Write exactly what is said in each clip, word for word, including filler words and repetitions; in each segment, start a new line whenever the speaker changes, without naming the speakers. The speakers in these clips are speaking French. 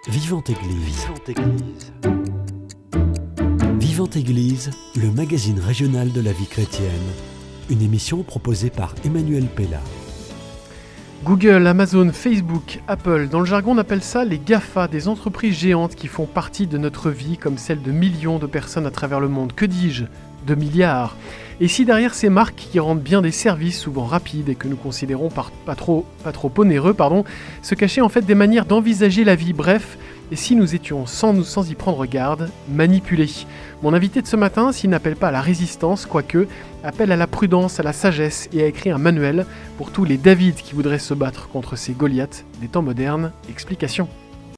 Vivante Église.
Vivante Église.
Vivante Église, le magazine régional de la vie chrétienne. Une émission proposée par Emmanuel Pella.
Google, Amazon, Facebook, Apple, dans le jargon on appelle ça les GAFA, des entreprises géantes qui font partie de notre vie comme celle de millions de personnes à travers le monde. Que dis-je ? De milliards. Et si derrière ces marques qui rendent bien des services souvent rapides et que nous considérons par, pas, trop, pas trop onéreux, pardon, se cachaient en fait des manières d'envisager la vie, bref, et si nous étions sans, nous, sans y prendre garde, manipulés. Mon invité de ce matin, s'il n'appelle pas à la résistance, quoique, appelle à la prudence, à la sagesse et a écrit un manuel pour tous les David qui voudraient se battre contre ces Goliaths des temps modernes. Explication.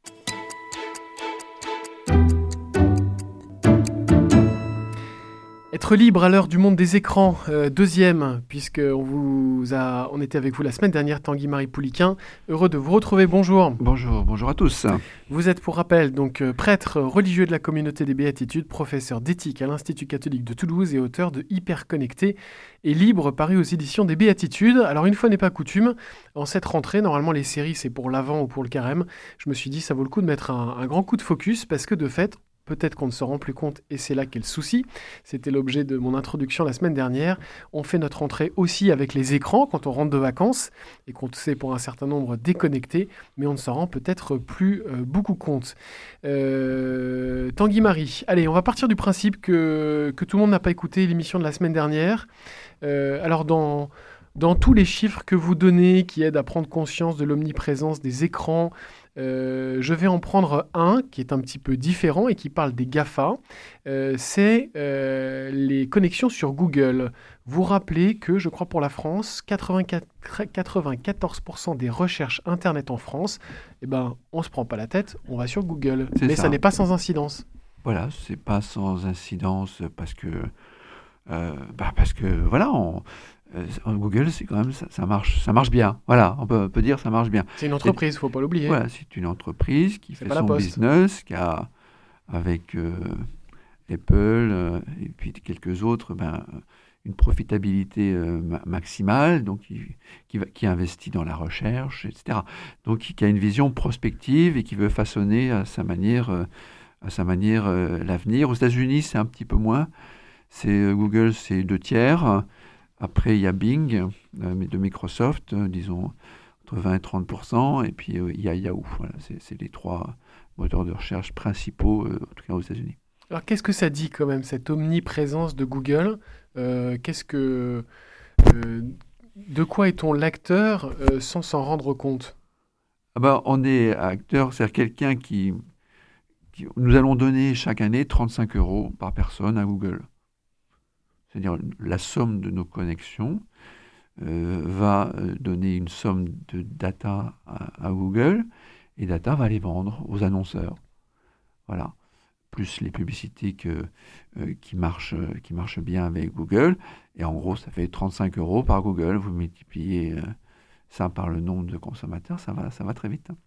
Être libre à l'heure du monde des écrans, euh, deuxième, puisque on, vous a, on était avec vous la semaine dernière, Tanguy-Marie Pouliquin. Heureux de vous retrouver, bonjour.
Bonjour, bonjour à tous.
Vous êtes pour rappel donc euh, prêtre religieux de la communauté des Béatitudes, professeur d'éthique à l'Institut catholique de Toulouse et auteur de Hyper Connecté et Libre, paru aux éditions des Béatitudes. Alors une fois n'est pas coutume, en cette rentrée, normalement les séries c'est pour l'Avent ou pour le Carême, je me suis dit ça vaut le coup de mettre un, un grand coup de focus parce que de fait, peut-être qu'on ne se rend plus compte, et c'est là qu'est le souci. C'était l'objet de mon introduction la semaine dernière. On fait notre entrée aussi avec les écrans quand on rentre de vacances, et qu'on s'est pour un certain nombre déconnecté, mais on ne s'en rend peut-être plus euh, beaucoup compte. Euh, Tanguy-Marie, allez, on va partir du principe que, que tout le monde n'a pas écouté l'émission de la semaine dernière. Euh, alors dans... Dans tous les chiffres que vous donnez qui aident à prendre conscience de l'omniprésence des écrans, euh, je vais en prendre un qui est un petit peu différent et qui parle des GAFA. Euh, c'est euh, les connexions sur Google. Vous rappelez que, je crois pour la France, quatre-vingt-quatorze pour cent des recherches Internet en France, eh ben, on ne se prend pas la tête, on va sur Google.
C'est
Mais
ça.
ça n'est pas sans incidence.
Voilà, c'est pas sans incidence parce que, euh, bah parce que voilà, on, euh, Google, c'est quand même ça, ça marche, ça marche bien. Voilà, on peut, on peut dire ça marche bien.
C'est une entreprise, il ne faut pas l'oublier.
Voilà, c'est une entreprise qui
C'est
fait
pas la
son
Poste.
business, qui a avec euh, Apple euh, et puis quelques autres, ben, une profitabilité euh, ma- maximale, donc qui, qui, va- qui investit dans la recherche, et cetera. Donc qui, qui a une vision prospective et qui veut façonner à sa manière, euh, à sa manière euh, l'avenir. Aux États-Unis, c'est un petit peu moins. C'est euh, Google, c'est deux tiers. Après, il y a Bing euh, de Microsoft, euh, disons entre vingt et trente pour cent, et puis euh, il y a Yahoo. Voilà, c'est, c'est les trois moteurs de recherche principaux, euh, en tout cas aux États-Unis.
Alors qu'est-ce que ça dit quand même, cette omniprésence de Google ? Euh, qu'est-ce que, euh, de quoi est-on l'acteur euh, sans s'en rendre compte ?
Ah ben, on est acteur, c'est-à-dire quelqu'un qui, qui... Nous allons donner chaque année trente-cinq euros par personne à Google. C'est-à-dire la somme de nos connexions euh, va euh, donner une somme de data à, à Google, et data va les vendre aux annonceurs. Voilà. Plus les publicités que, euh, qui, marchent, euh, qui marchent bien avec Google. Et en gros, ça fait trente-cinq euros par Google. Vous multipliez euh, ça par le nombre de consommateurs, ça va, ça va très vite. Hein.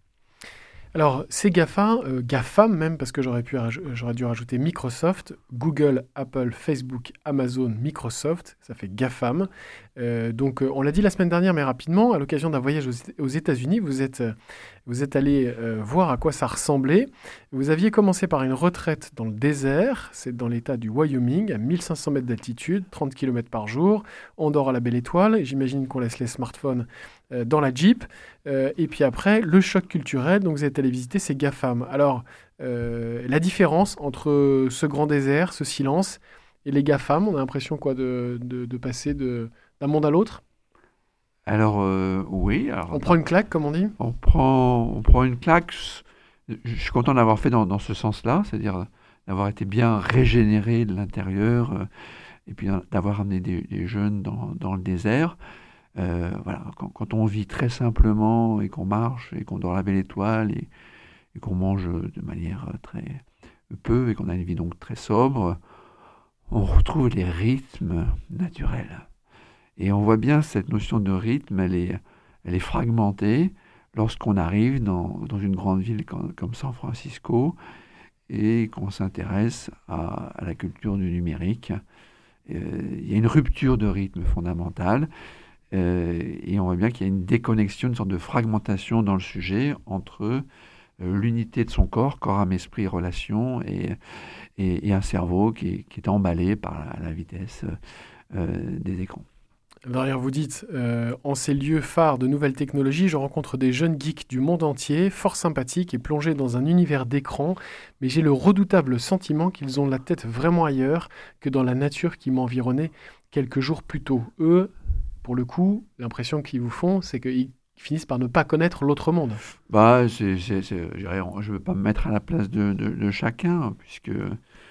Alors ces GAFA, euh, GAFAM même, parce que j'aurais, pu, raj- j'aurais dû rajouter Microsoft, Google, Apple, Facebook, Amazon, Microsoft, ça fait GAFAM. Euh, donc euh, on l'a dit la semaine dernière, mais rapidement, à l'occasion d'un voyage aux, aux États-Unis, vous êtes, euh, vous êtes allé euh, voir à quoi ça ressemblait. Vous aviez commencé par une retraite dans le désert, c'est dans l'état du Wyoming, à mille cinq cents mètres d'altitude, trente kilomètres par jour. On dort à la belle étoile, et j'imagine qu'on laisse les smartphones euh, dans la Jeep. Euh, et puis après, le choc culturel, donc vous êtes allé visiter ces GAFAM. Alors, euh, la différence entre ce grand désert, ce silence, et les GAFAM, on a l'impression quoi de, de, de passer de, d'un monde à l'autre ?
Alors, euh, oui. Alors,
On prend une claque, comme on dit ?
on prend, on prend une claque. Je suis content d'avoir fait dans, dans ce sens-là, c'est-à-dire d'avoir été bien régénéré de l'intérieur euh, et puis d'avoir amené des, des jeunes dans, dans le désert. Euh, voilà, quand, quand on vit très simplement et qu'on marche et qu'on dort à la belle étoile et, et qu'on mange de manière très peu et qu'on a une vie donc très sobre, on retrouve les rythmes naturels. Et on voit bien cette notion de rythme, elle est, elle est fragmentée lorsqu'on arrive dans, dans une grande ville comme, comme San Francisco et qu'on s'intéresse à, à la culture du numérique. Euh, il y a une rupture de rythme fondamentale. Euh, et on voit bien qu'il y a une déconnexion, une sorte de fragmentation dans le sujet entre euh, l'unité de son corps, corps, âme, esprit, relation, et, et, et un cerveau qui est, qui est emballé par la, la vitesse euh, des écrans.
Derrière, vous dites, euh, en ces lieux phares de nouvelles technologies, je rencontre des jeunes geeks du monde entier, fort sympathiques et plongés dans un univers d'écran, mais j'ai le redoutable sentiment qu'ils ont la tête vraiment ailleurs que dans la nature qui m'environnait quelques jours plus tôt. Eux, pour le coup, l'impression qu'ils vous font, c'est qu'ils finissent par ne pas connaître l'autre monde.
Bah, c'est, c'est, c'est, je ne veux pas me mettre à la place de, de, de chacun, puisque euh,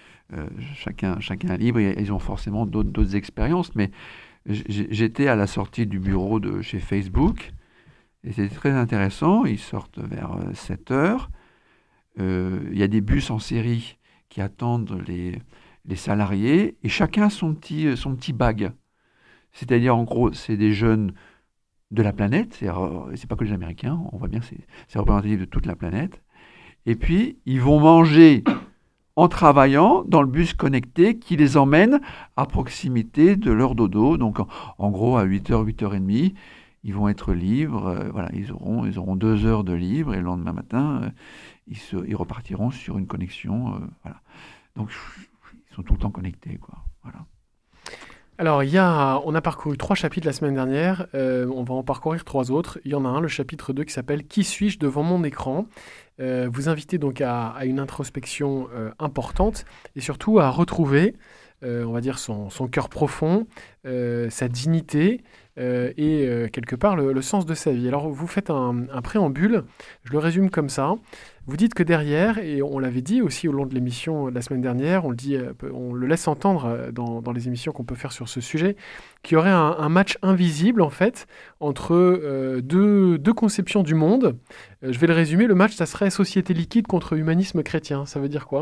chacun, chacun est libre et ils ont forcément d'autres, d'autres expériences, mais j'étais à la sortie du bureau de chez Facebook et c'était très intéressant. Ils sortent vers sept heures. Euh, il y a des bus en série qui attendent les, les salariés et chacun a son petit, son petit bag. C'est-à-dire, en gros, c'est des jeunes de la planète. C'est, c'est pas que les Américains, on voit bien que c'est, c'est représentatif de toute la planète. Et puis, ils vont manger en travaillant dans le bus connecté qui les emmène à proximité de leur dodo. Donc, en, en gros, à huit heures, huit heures trente, ils vont être libres. Euh, voilà, ils auront, ils auront deux heures de libre et le lendemain matin, euh, ils, se, ils repartiront sur une connexion. Euh, voilà. Donc, ils sont tout le temps connectés, quoi. Voilà.
Alors, il y a, on a parcouru trois chapitres la semaine dernière, euh, on va en parcourir trois autres. Il y en a un, le chapitre deux, qui s'appelle « Qui suis-je devant mon écran ?» euh, Vous invitez donc à, à une introspection euh, importante et surtout à retrouver, euh, on va dire, son, son cœur profond, euh, sa dignité euh, et euh, quelque part le, le sens de sa vie. Alors, vous faites un, un préambule, je le résume comme ça. Vous dites que derrière, et on l'avait dit aussi au long de l'émission de la semaine dernière, on le, dit, on le laisse entendre dans, dans les émissions qu'on peut faire sur ce sujet, qu'il y aurait un, un match invisible en fait entre euh, deux, deux conceptions du monde. Euh, je vais le résumer, le match ça serait société liquide contre humanisme chrétien. Ça veut dire quoi ?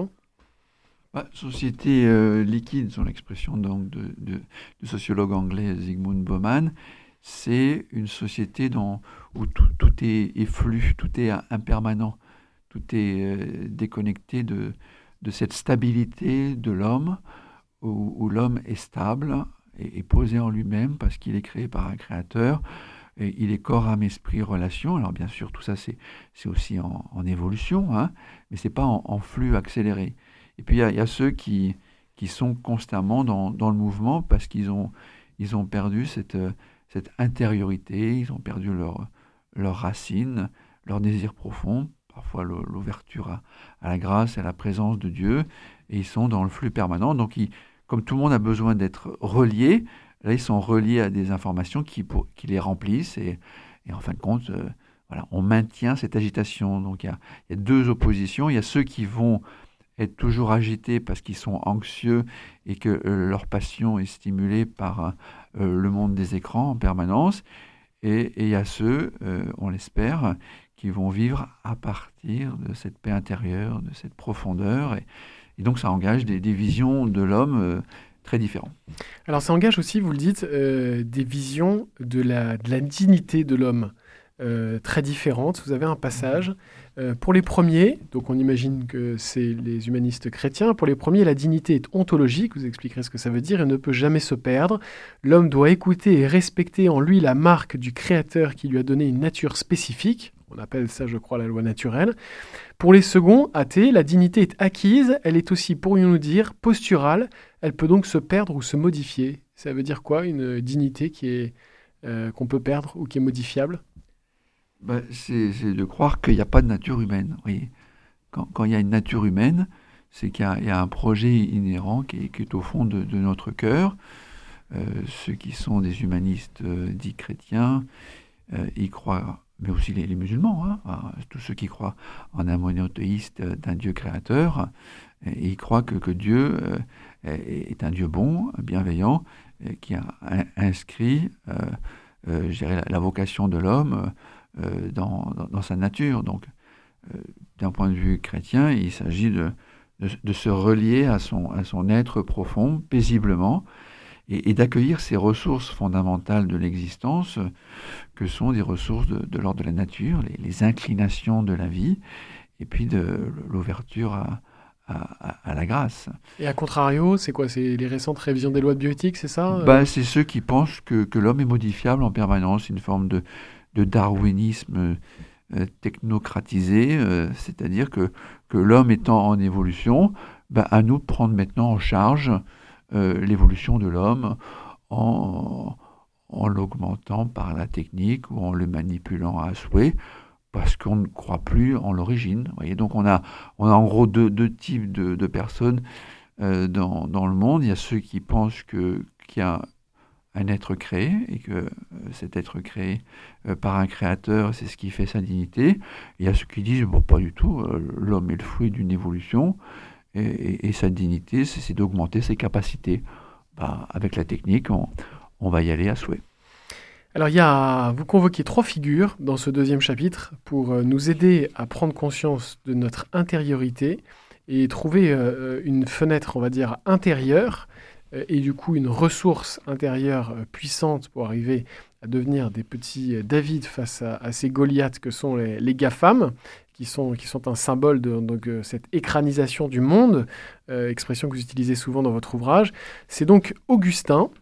Bah, société euh, liquide, sont l'expression donc de, de, du sociologue anglais Zygmunt Bauman. C'est une société dans, où tout, tout est, est flux, tout est impermanent. Tout est euh, déconnecté de, de cette stabilité de l'homme, où, où l'homme est stable et, et posé en lui-même parce qu'il est créé par un créateur. Et il est corps, âme, esprit, relation. Alors bien sûr, tout ça, c'est, c'est aussi en, en évolution, hein, mais ce n'est pas en, en flux accéléré. Et puis, il y, y a ceux qui, qui sont constamment dans, dans le mouvement parce qu'ils ont, ils ont perdu cette, cette intériorité, ils ont perdu leurs leur racines, leur désir profond, parfois l'ouverture à, à la grâce et à la présence de Dieu, et ils sont dans le flux permanent. Donc, ils, comme tout le monde a besoin d'être relié, là, ils sont reliés à des informations qui, pour, qui les remplissent, et, et en fin de compte, euh, voilà, on maintient cette agitation. Donc, il y a, il y a deux oppositions. Il y a ceux qui vont être toujours agités parce qu'ils sont anxieux et que euh, leur passion est stimulée par euh, le monde des écrans en permanence, et, et il y a ceux, euh, on l'espère, qui vont vivre à partir de cette paix intérieure, de cette profondeur. Et, et donc, ça engage des, des visions de l'homme euh, très différentes.
Alors, ça engage aussi, vous le dites, euh, des visions de la, de la dignité de l'homme euh, très différentes. Vous avez un passage. Euh, pour les premiers, donc on imagine que c'est les humanistes chrétiens, pour les premiers, la dignité est ontologique, vous expliquerez ce que ça veut dire, et ne peut jamais se perdre. L'homme doit écouter et respecter en lui la marque du Créateur qui lui a donné une nature spécifique. On appelle ça, je crois, la loi naturelle. Pour les seconds, athées, la dignité est acquise, elle est aussi, pourrions-nous dire, posturale, elle peut donc se perdre ou se modifier. Ça veut dire quoi, une dignité qui est, euh, qu'on peut perdre ou qui est modifiable ?
Ben, c'est, c'est de croire qu'il n'y a pas de nature humaine. Oui. Quand, quand il y a une nature humaine, c'est qu'il y a, il y a un projet inhérent qui est, qui est au fond de, de notre cœur. Euh, ceux qui sont des humanistes euh, dits chrétiens, euh, y croient, mais aussi les, les musulmans, hein, hein, tous ceux qui croient en un monothéiste d'un Dieu créateur, et ils croient que, que Dieu euh, est, est un Dieu bon, bienveillant, qui a un, inscrit euh, euh, je dirais, la, la vocation de l'homme euh, dans, dans, dans sa nature. Donc, euh, d'un point de vue chrétien, il s'agit de, de, de se relier à son, à son être profond, paisiblement, et, et d'accueillir ces ressources fondamentales de l'existence, que sont des ressources de, de l'ordre de la nature, les, les inclinations de la vie, et puis de l'ouverture à, à, à la grâce.
Et à contrario, c'est quoi ? C'est les récentes révisions des lois de bioéthique, c'est ça ?
Ben, c'est ceux qui pensent que, que l'homme est modifiable en permanence, une forme de, de darwinisme euh, technocratisé, euh, c'est-à-dire que, que l'homme étant en évolution, ben, à nous de prendre maintenant en charge euh, l'évolution de l'homme en, en l'augmentant par la technique ou en le manipulant à souhait, parce qu'on ne croit plus en l'origine. Vous voyez, donc on a, on a en gros deux, deux types de, de personnes euh, dans, dans le monde. Il y a ceux qui pensent que, qu'il y a un être créé et que euh, cet être créé euh, par un créateur, c'est ce qui fait sa dignité. Il y a ceux qui disent, bon, pas du tout, euh, l'homme est le fruit d'une évolution et, et, et sa dignité, c'est, c'est d'augmenter ses capacités. Bah, avec la technique, on, on va y aller à souhait.
Alors, il y a, vous convoquez trois figures dans ce deuxième chapitre pour euh, nous aider à prendre conscience de notre intériorité et trouver euh, une fenêtre, on va dire, intérieure euh, et du coup une ressource intérieure euh, puissante pour arriver à devenir des petits euh, David face à, à ces Goliaths que sont les, les GAFAM, qui sont, qui sont un symbole de donc, euh, cette écranisation du monde, euh, expression que vous utilisez souvent dans votre ouvrage. C'est donc Augustin,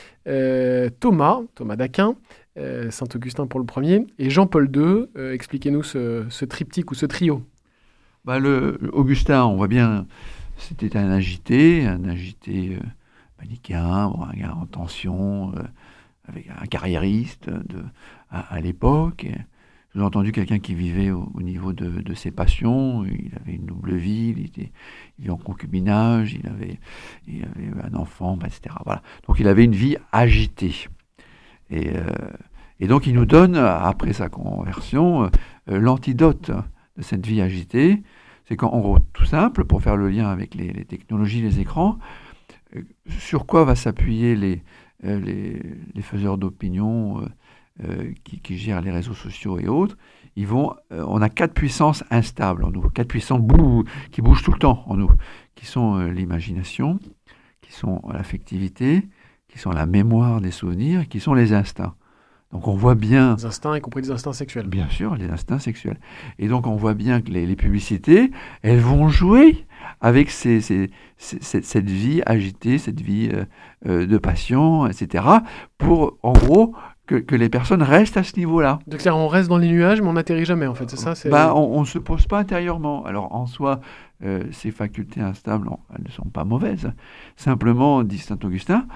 Euh, Thomas, Thomas d'Aquin, euh, Saint-Augustin pour le premier, et Jean-Paul deux. Euh, expliquez-nous ce, ce triptyque ou ce trio.
Bah, le, le Augustin, on voit bien, c'était un agité, un agité euh, manichéen, bon, un gars en tension, euh, avec un carriériste de, à, à l'époque. J'ai entendu quelqu'un qui vivait au, au niveau de, de ses passions. Il avait une double vie, il était il vivait en concubinage, il avait, il avait un enfant, et cetera. Voilà. Donc il avait une vie agitée. Et, euh, et donc il nous donne, après sa conversion, euh, l'antidote de cette vie agitée. C'est qu'en gros, tout simple, pour faire le lien avec les, les technologies, les écrans, euh, sur quoi va s'appuyer les, euh, les, les faiseurs d'opinion euh, Euh, qui, qui gèrent les réseaux sociaux et autres, ils vont, euh, on a quatre puissances instables en nous, quatre puissances bou- qui bougent tout le temps en nous, qui sont euh, l'imagination, qui sont l'affectivité, qui sont la mémoire des souvenirs, qui sont les instincts. Donc on voit bien...
Les instincts, y compris les instincts sexuels.
Bien sûr, les instincts sexuels. Et donc on voit bien que les, les publicités, elles vont jouer avec ces, ces, ces, cette, cette vie agitée, cette vie euh, euh, de passion, et cetera, pour, en gros... Que, que les personnes restent à ce niveau-là.
Donc là, on reste dans les nuages, mais on n'atterrit jamais, en fait, c'est ça c'est...
Bah, on ne se pose pas intérieurement. Alors, en soi, euh, ces facultés instables, on, elles ne sont pas mauvaises. Simplement, dit saint Augustin,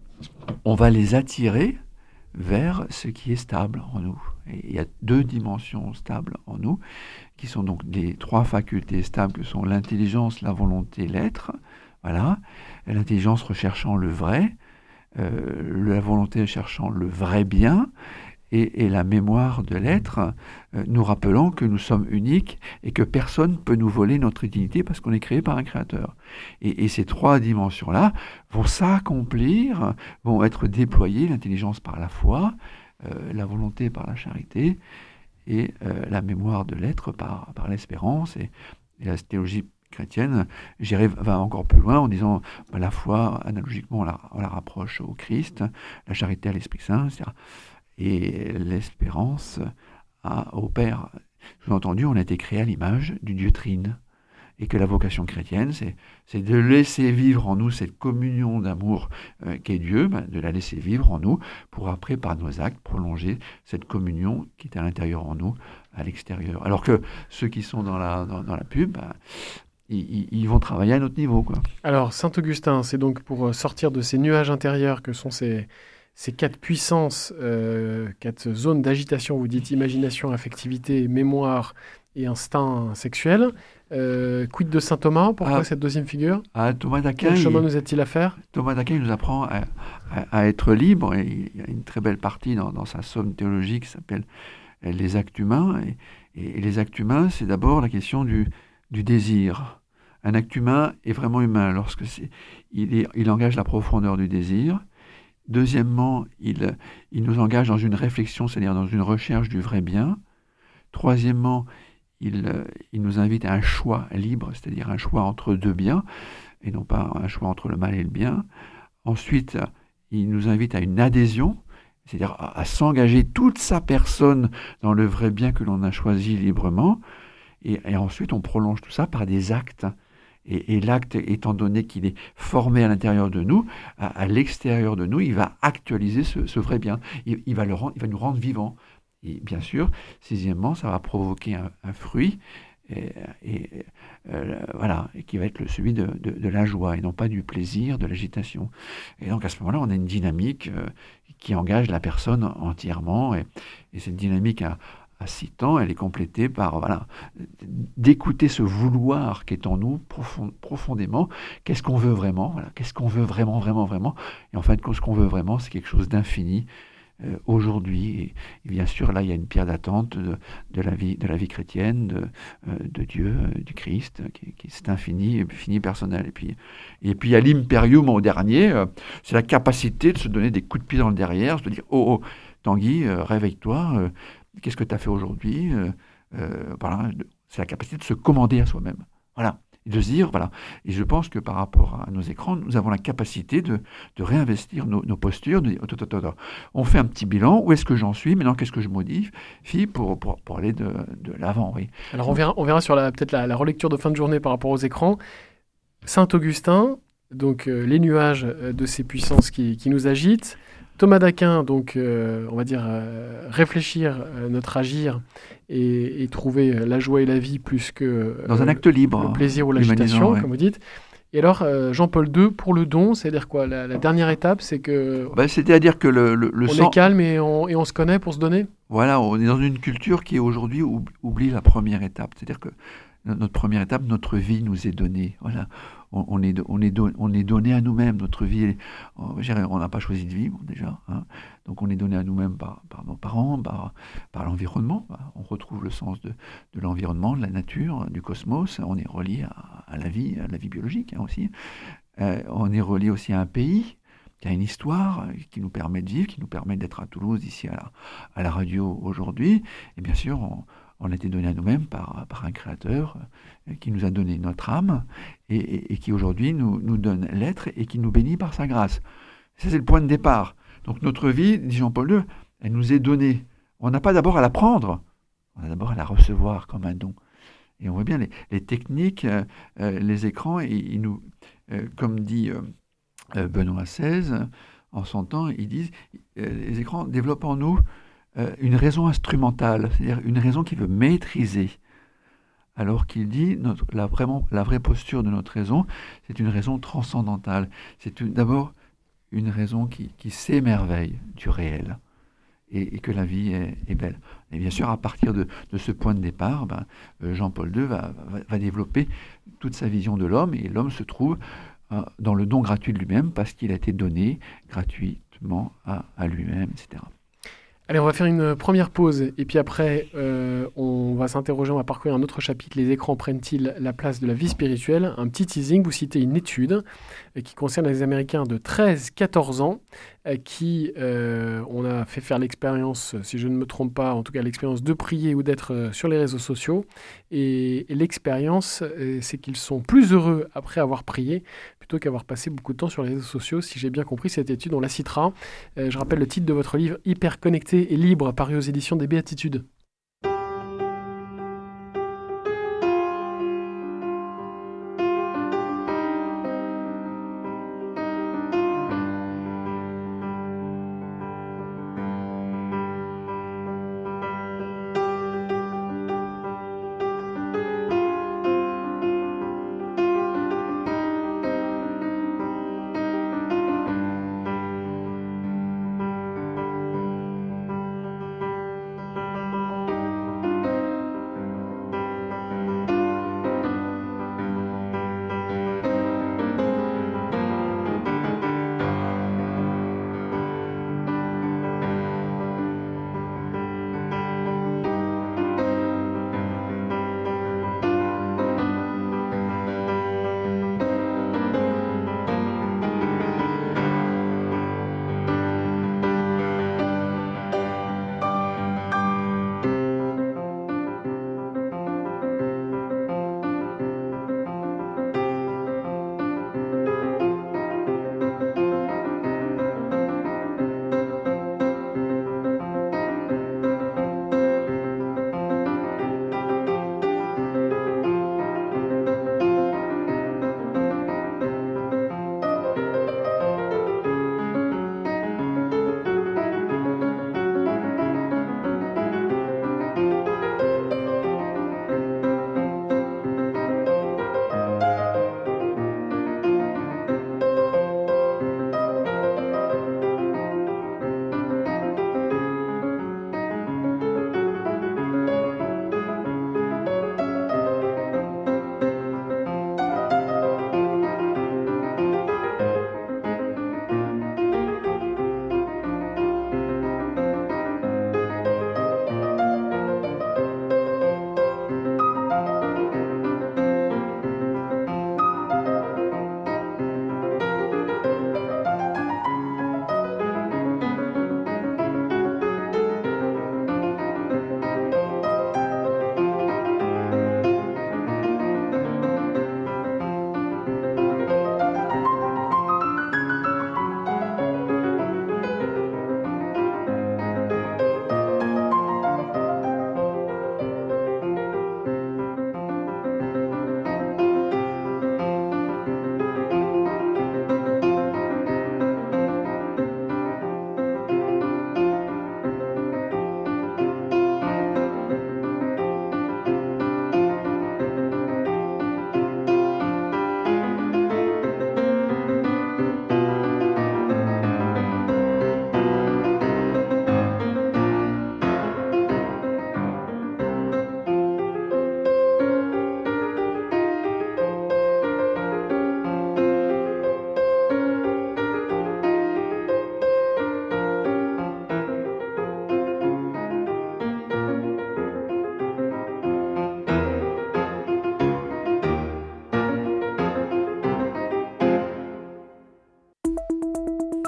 on va les attirer vers ce qui est stable en nous. Et il y a deux dimensions stables en nous, qui sont donc les trois facultés stables, que sont l'intelligence, la volonté, l'être. Voilà. L'intelligence recherchant le vrai, Euh, la volonté cherchant le vrai bien et, et la mémoire de l'être, euh, nous rappelant que nous sommes uniques et que personne ne peut nous voler notre dignité parce qu'on est créé par un créateur. Et, et ces trois dimensions-là vont s'accomplir, vont être déployées, l'intelligence par la foi, euh, la volonté par la charité et euh, la mémoire de l'être par, par l'espérance. Et, et la théologie chrétienne, j'irai va encore plus loin en disant bah, la foi, analogiquement, on la, on la rapproche au Christ, la charité à l'Esprit Saint, et cetera. Et l'espérance à, au Père. Sous-entendu, on a été créé à l'image du Dieu Trine. Et que la vocation chrétienne, c'est, c'est de laisser vivre en nous cette communion d'amour euh, qu'est Dieu, bah, de la laisser vivre en nous, pour après, par nos actes, prolonger cette communion qui est à l'intérieur en nous, à l'extérieur. Alors que ceux qui sont dans la, dans, dans la pub, bah, Ils, ils vont travailler à notre niveau, quoi.
Alors, Saint-Augustin, c'est donc pour sortir de ces nuages intérieurs que sont ces, ces quatre puissances, euh, quatre zones d'agitation, vous dites imagination, affectivité, mémoire et instinct sexuel. Euh, quid de Saint Thomas? Pourquoi ah, cette deuxième figure?
Ah, Thomas d'Aquin.
Quel chemin
il,
nous a-t-il à faire?
Thomas d'Aquin, il nous apprend à, à, à être libre. Et il y a une très belle partie dans, dans sa somme théologique qui s'appelle Les actes humains. Et, et, et les actes humains, c'est d'abord la question du, du désir. Un acte humain est vraiment humain lorsque c'est, il, est, il engage la profondeur du désir. Deuxièmement, il, il nous engage dans une réflexion, c'est-à-dire dans une recherche du vrai bien. Troisièmement, il, il nous invite à un choix libre, c'est-à-dire un choix entre deux biens, et non pas un choix entre le mal et le bien. Ensuite, il nous invite à une adhésion, c'est-à-dire à, à s'engager toute sa personne dans le vrai bien que l'on a choisi librement. Et, et ensuite, on prolonge tout ça par des actes. Et, et l'acte, étant donné qu'il est formé à l'intérieur de nous, à, à l'extérieur de nous, il va actualiser ce, ce vrai bien. Il, il, va le rendre, il va nous rendre vivants. Et bien sûr, sixièmement, ça va provoquer un, un fruit, et, et, euh, voilà, et qui va être le, celui de, de, de la joie, et non pas du plaisir, de l'agitation. Et donc à ce moment-là, on a une dynamique euh, qui engage la personne entièrement, et, et cette dynamique à, à six temps, elle est complétée par, voilà, d'écouter ce vouloir qui est en nous profond, profondément. Qu'est-ce qu'on veut vraiment, voilà, qu'est-ce qu'on veut vraiment, vraiment, vraiment. Et en fait, ce qu'on veut vraiment, c'est quelque chose d'infini, Euh, aujourd'hui. Et, et bien sûr, là, il y a une pierre d'attente de, de la vie, de la vie chrétienne, de, euh, de Dieu, euh, du Christ, qui, qui c'est infini, fini personnel. Et puis, et puis il y a l'imperium au dernier, euh, c'est la capacité de se donner des coups de pied dans le derrière, de dire, oh, oh Tanguy, euh, réveille-toi, euh, qu'est-ce que tu as fait aujourd'hui euh, euh, voilà, c'est la capacité de se commander à soi-même. Voilà. Et de se dire, voilà. Et je pense que par rapport à nos écrans, nous avons la capacité de, de réinvestir nos, nos postures, de dire, oh, oh, oh, oh, on fait un petit bilan, où est-ce que j'en suis, maintenant qu'est-ce que je modifie pour, pour, pour aller de, de l'avant, oui.
Alors on verra, on verra sur la, peut-être la, la relecture de fin de journée par rapport aux écrans. Saint Augustin, donc euh, les nuages euh, de ces puissances qui, qui nous agitent. Thomas d'Aquin, donc euh, on va dire euh, réfléchir euh, notre agir et, et trouver la joie et la vie plus que euh,
dans un acte libre,
le plaisir ou l'agitation,
ouais.
comme vous dites. Et alors euh, Jean-Paul deux pour le don, c'est-à-dire quoi, la, la dernière étape, c'est que
bah, c'est-à-dire que le, le, le
on
sang...
est calme et on, et on se connaît pour se donner.
Voilà, on est dans une culture qui aujourd'hui oublie la première étape, c'est-à-dire que notre première étape, notre vie nous est donnée. Voilà. On, on, est, on, est, don, on est donné à nous-mêmes. Notre vie, on n'a pas choisi de vivre déjà. Hein. Donc on est donné à nous-mêmes par, par nos parents, par, par l'environnement. On retrouve le sens de, de l'environnement, de la nature, du cosmos. On est relié à, à la vie, à la vie biologique hein, aussi. Euh, on est relié aussi à un pays qui a une histoire qui nous permet de vivre, qui nous permet d'être à Toulouse, ici à la, à la radio aujourd'hui. Et bien sûr, on, on a été donné à nous-mêmes par, par un créateur euh, qui nous a donné notre âme et, et, et qui aujourd'hui nous, nous donne l'être et qui nous bénit par sa grâce. Ça, c'est le point de départ. Donc notre vie, dit Jean-Paul deux, elle nous est donnée. On n'a pas d'abord à la prendre, on a d'abord à la recevoir comme un don. Et on voit bien les, les techniques, euh, euh, les écrans, et, ils nous, euh, comme dit euh, euh, Benoît seize, en son temps, ils disent, euh, les écrans développent en nous euh, une raison instrumentale, c'est-à-dire une raison qui veut maîtriser. Alors qu'il dit, notre, la, vraiment, la vraie posture de notre raison, c'est une raison transcendantale. C'est d'abord une raison qui, qui s'émerveille du réel. Et, et que la vie est, est belle. Et bien sûr, à partir de, de ce point de départ, ben, Jean-Paul deux va, va, va développer toute sa vision de l'homme, et l'homme se trouve euh, dans le don gratuit de lui-même, parce qu'il a été donné gratuitement à, à lui-même, et cetera.
Allez, on va faire une première pause, et puis après, euh, on va s'interroger, on va parcourir un autre chapitre. Les écrans prennent-ils la place de la vie spirituelle? Un petit teasing, vous citez une étude euh, qui concerne les Américains de treize à quatorze ans, euh, qui, euh, on a fait faire l'expérience, si je ne me trompe pas, en tout cas l'expérience de prier ou d'être euh, sur les réseaux sociaux. Et, et l'expérience, euh, c'est qu'ils sont plus heureux après avoir prié, plutôt qu'avoir passé beaucoup de temps sur les réseaux sociaux. Si j'ai bien compris cette étude, on la citera. Euh, je rappelle le titre de votre livre, Hyper connecté et libre, paru aux éditions des Béatitudes.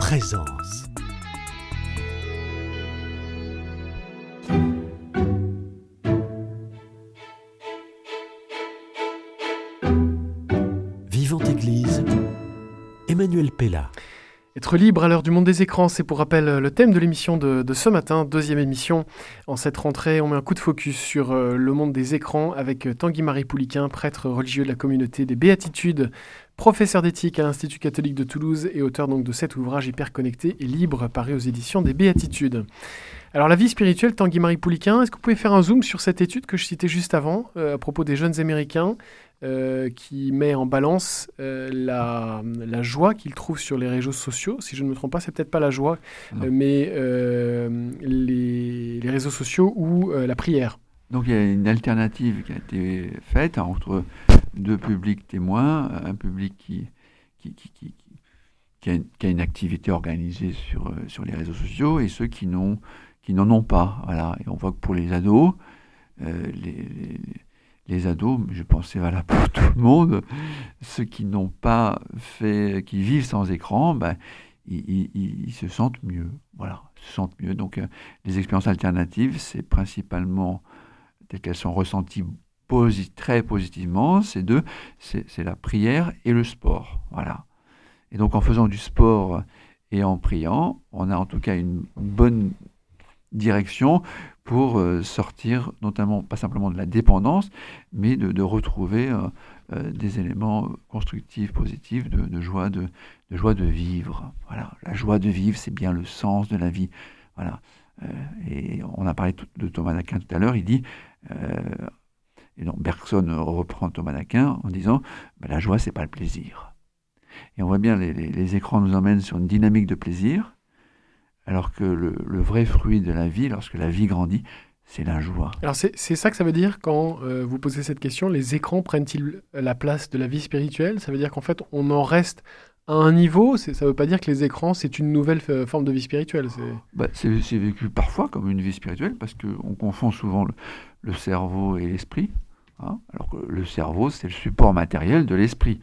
présence. Vivante Église, Emmanuel Pella.
Être libre à l'heure du monde des écrans, c'est pour rappel le thème de l'émission de, de ce matin, deuxième émission. En cette rentrée, on met un coup de focus sur euh, le monde des écrans avec Tanguy-Marie Pouliquin, prêtre religieux de la communauté des Béatitudes, professeur d'éthique à l'Institut catholique de Toulouse et auteur donc de cet ouvrage hyperconnecté et libre paru aux éditions des Béatitudes. Alors la vie spirituelle, Tanguy-Marie Pouliquin, est-ce que vous pouvez faire un zoom sur cette étude que je citais juste avant euh, à propos des jeunes Américains euh, qui met en balance euh, la, la joie qu'ils trouvent sur les réseaux sociaux. Si je ne me trompe pas, c'est peut-être pas la joie, euh, mais euh, les, les réseaux sociaux ou euh, la prière.
Donc il y a une alternative qui a été faite entre deux publics témoins, un public qui, qui, qui, qui, qui, a, une, qui a une activité organisée sur, euh, sur les réseaux sociaux et ceux qui n'ont qui n'en ont pas. Voilà. Et on voit que pour les ados, euh, les, les, les ados, je pense que c'est valable pour tout le monde, ceux qui n'ont pas fait, qui vivent sans écran, ben, ils, ils, ils se sentent mieux. Voilà, ils se sentent mieux. Donc euh, les expériences alternatives, c'est principalement, telles qu'elles sont ressenties posi- très positivement, c'est deux, c'est, c'est la prière et le sport. Voilà. Et donc en faisant du sport et en priant, on a en tout cas une bonne direction pour euh, sortir notamment, pas simplement de la dépendance, mais de, de retrouver euh, euh, des éléments constructifs, positifs, de, de, joie de, de joie de vivre. Voilà. La joie de vivre, c'est bien le sens de la vie. Voilà. Euh, et on a parlé de Thomas d'Aquin tout à l'heure, il dit, euh, et donc Bergson reprend Thomas d'Aquin en disant, bah, la joie, c'est pas le plaisir. Et on voit bien, les, les, les écrans nous emmènent sur une dynamique de plaisir, alors que le, le vrai fruit de la vie, lorsque la vie grandit, c'est la joie.
Alors c'est, c'est ça que ça veut dire quand euh, vous posez cette question, les écrans prennent-ils la place de la vie spirituelle ? Ça veut dire qu'en fait, on en reste à un niveau, c'est, ça ne veut pas dire que les écrans, c'est une nouvelle f- forme de vie spirituelle. C'est...
Bah, c'est, c'est vécu parfois comme une vie spirituelle, parce qu'on confond souvent le, le cerveau et l'esprit, hein, alors que le cerveau, c'est le support matériel de l'esprit.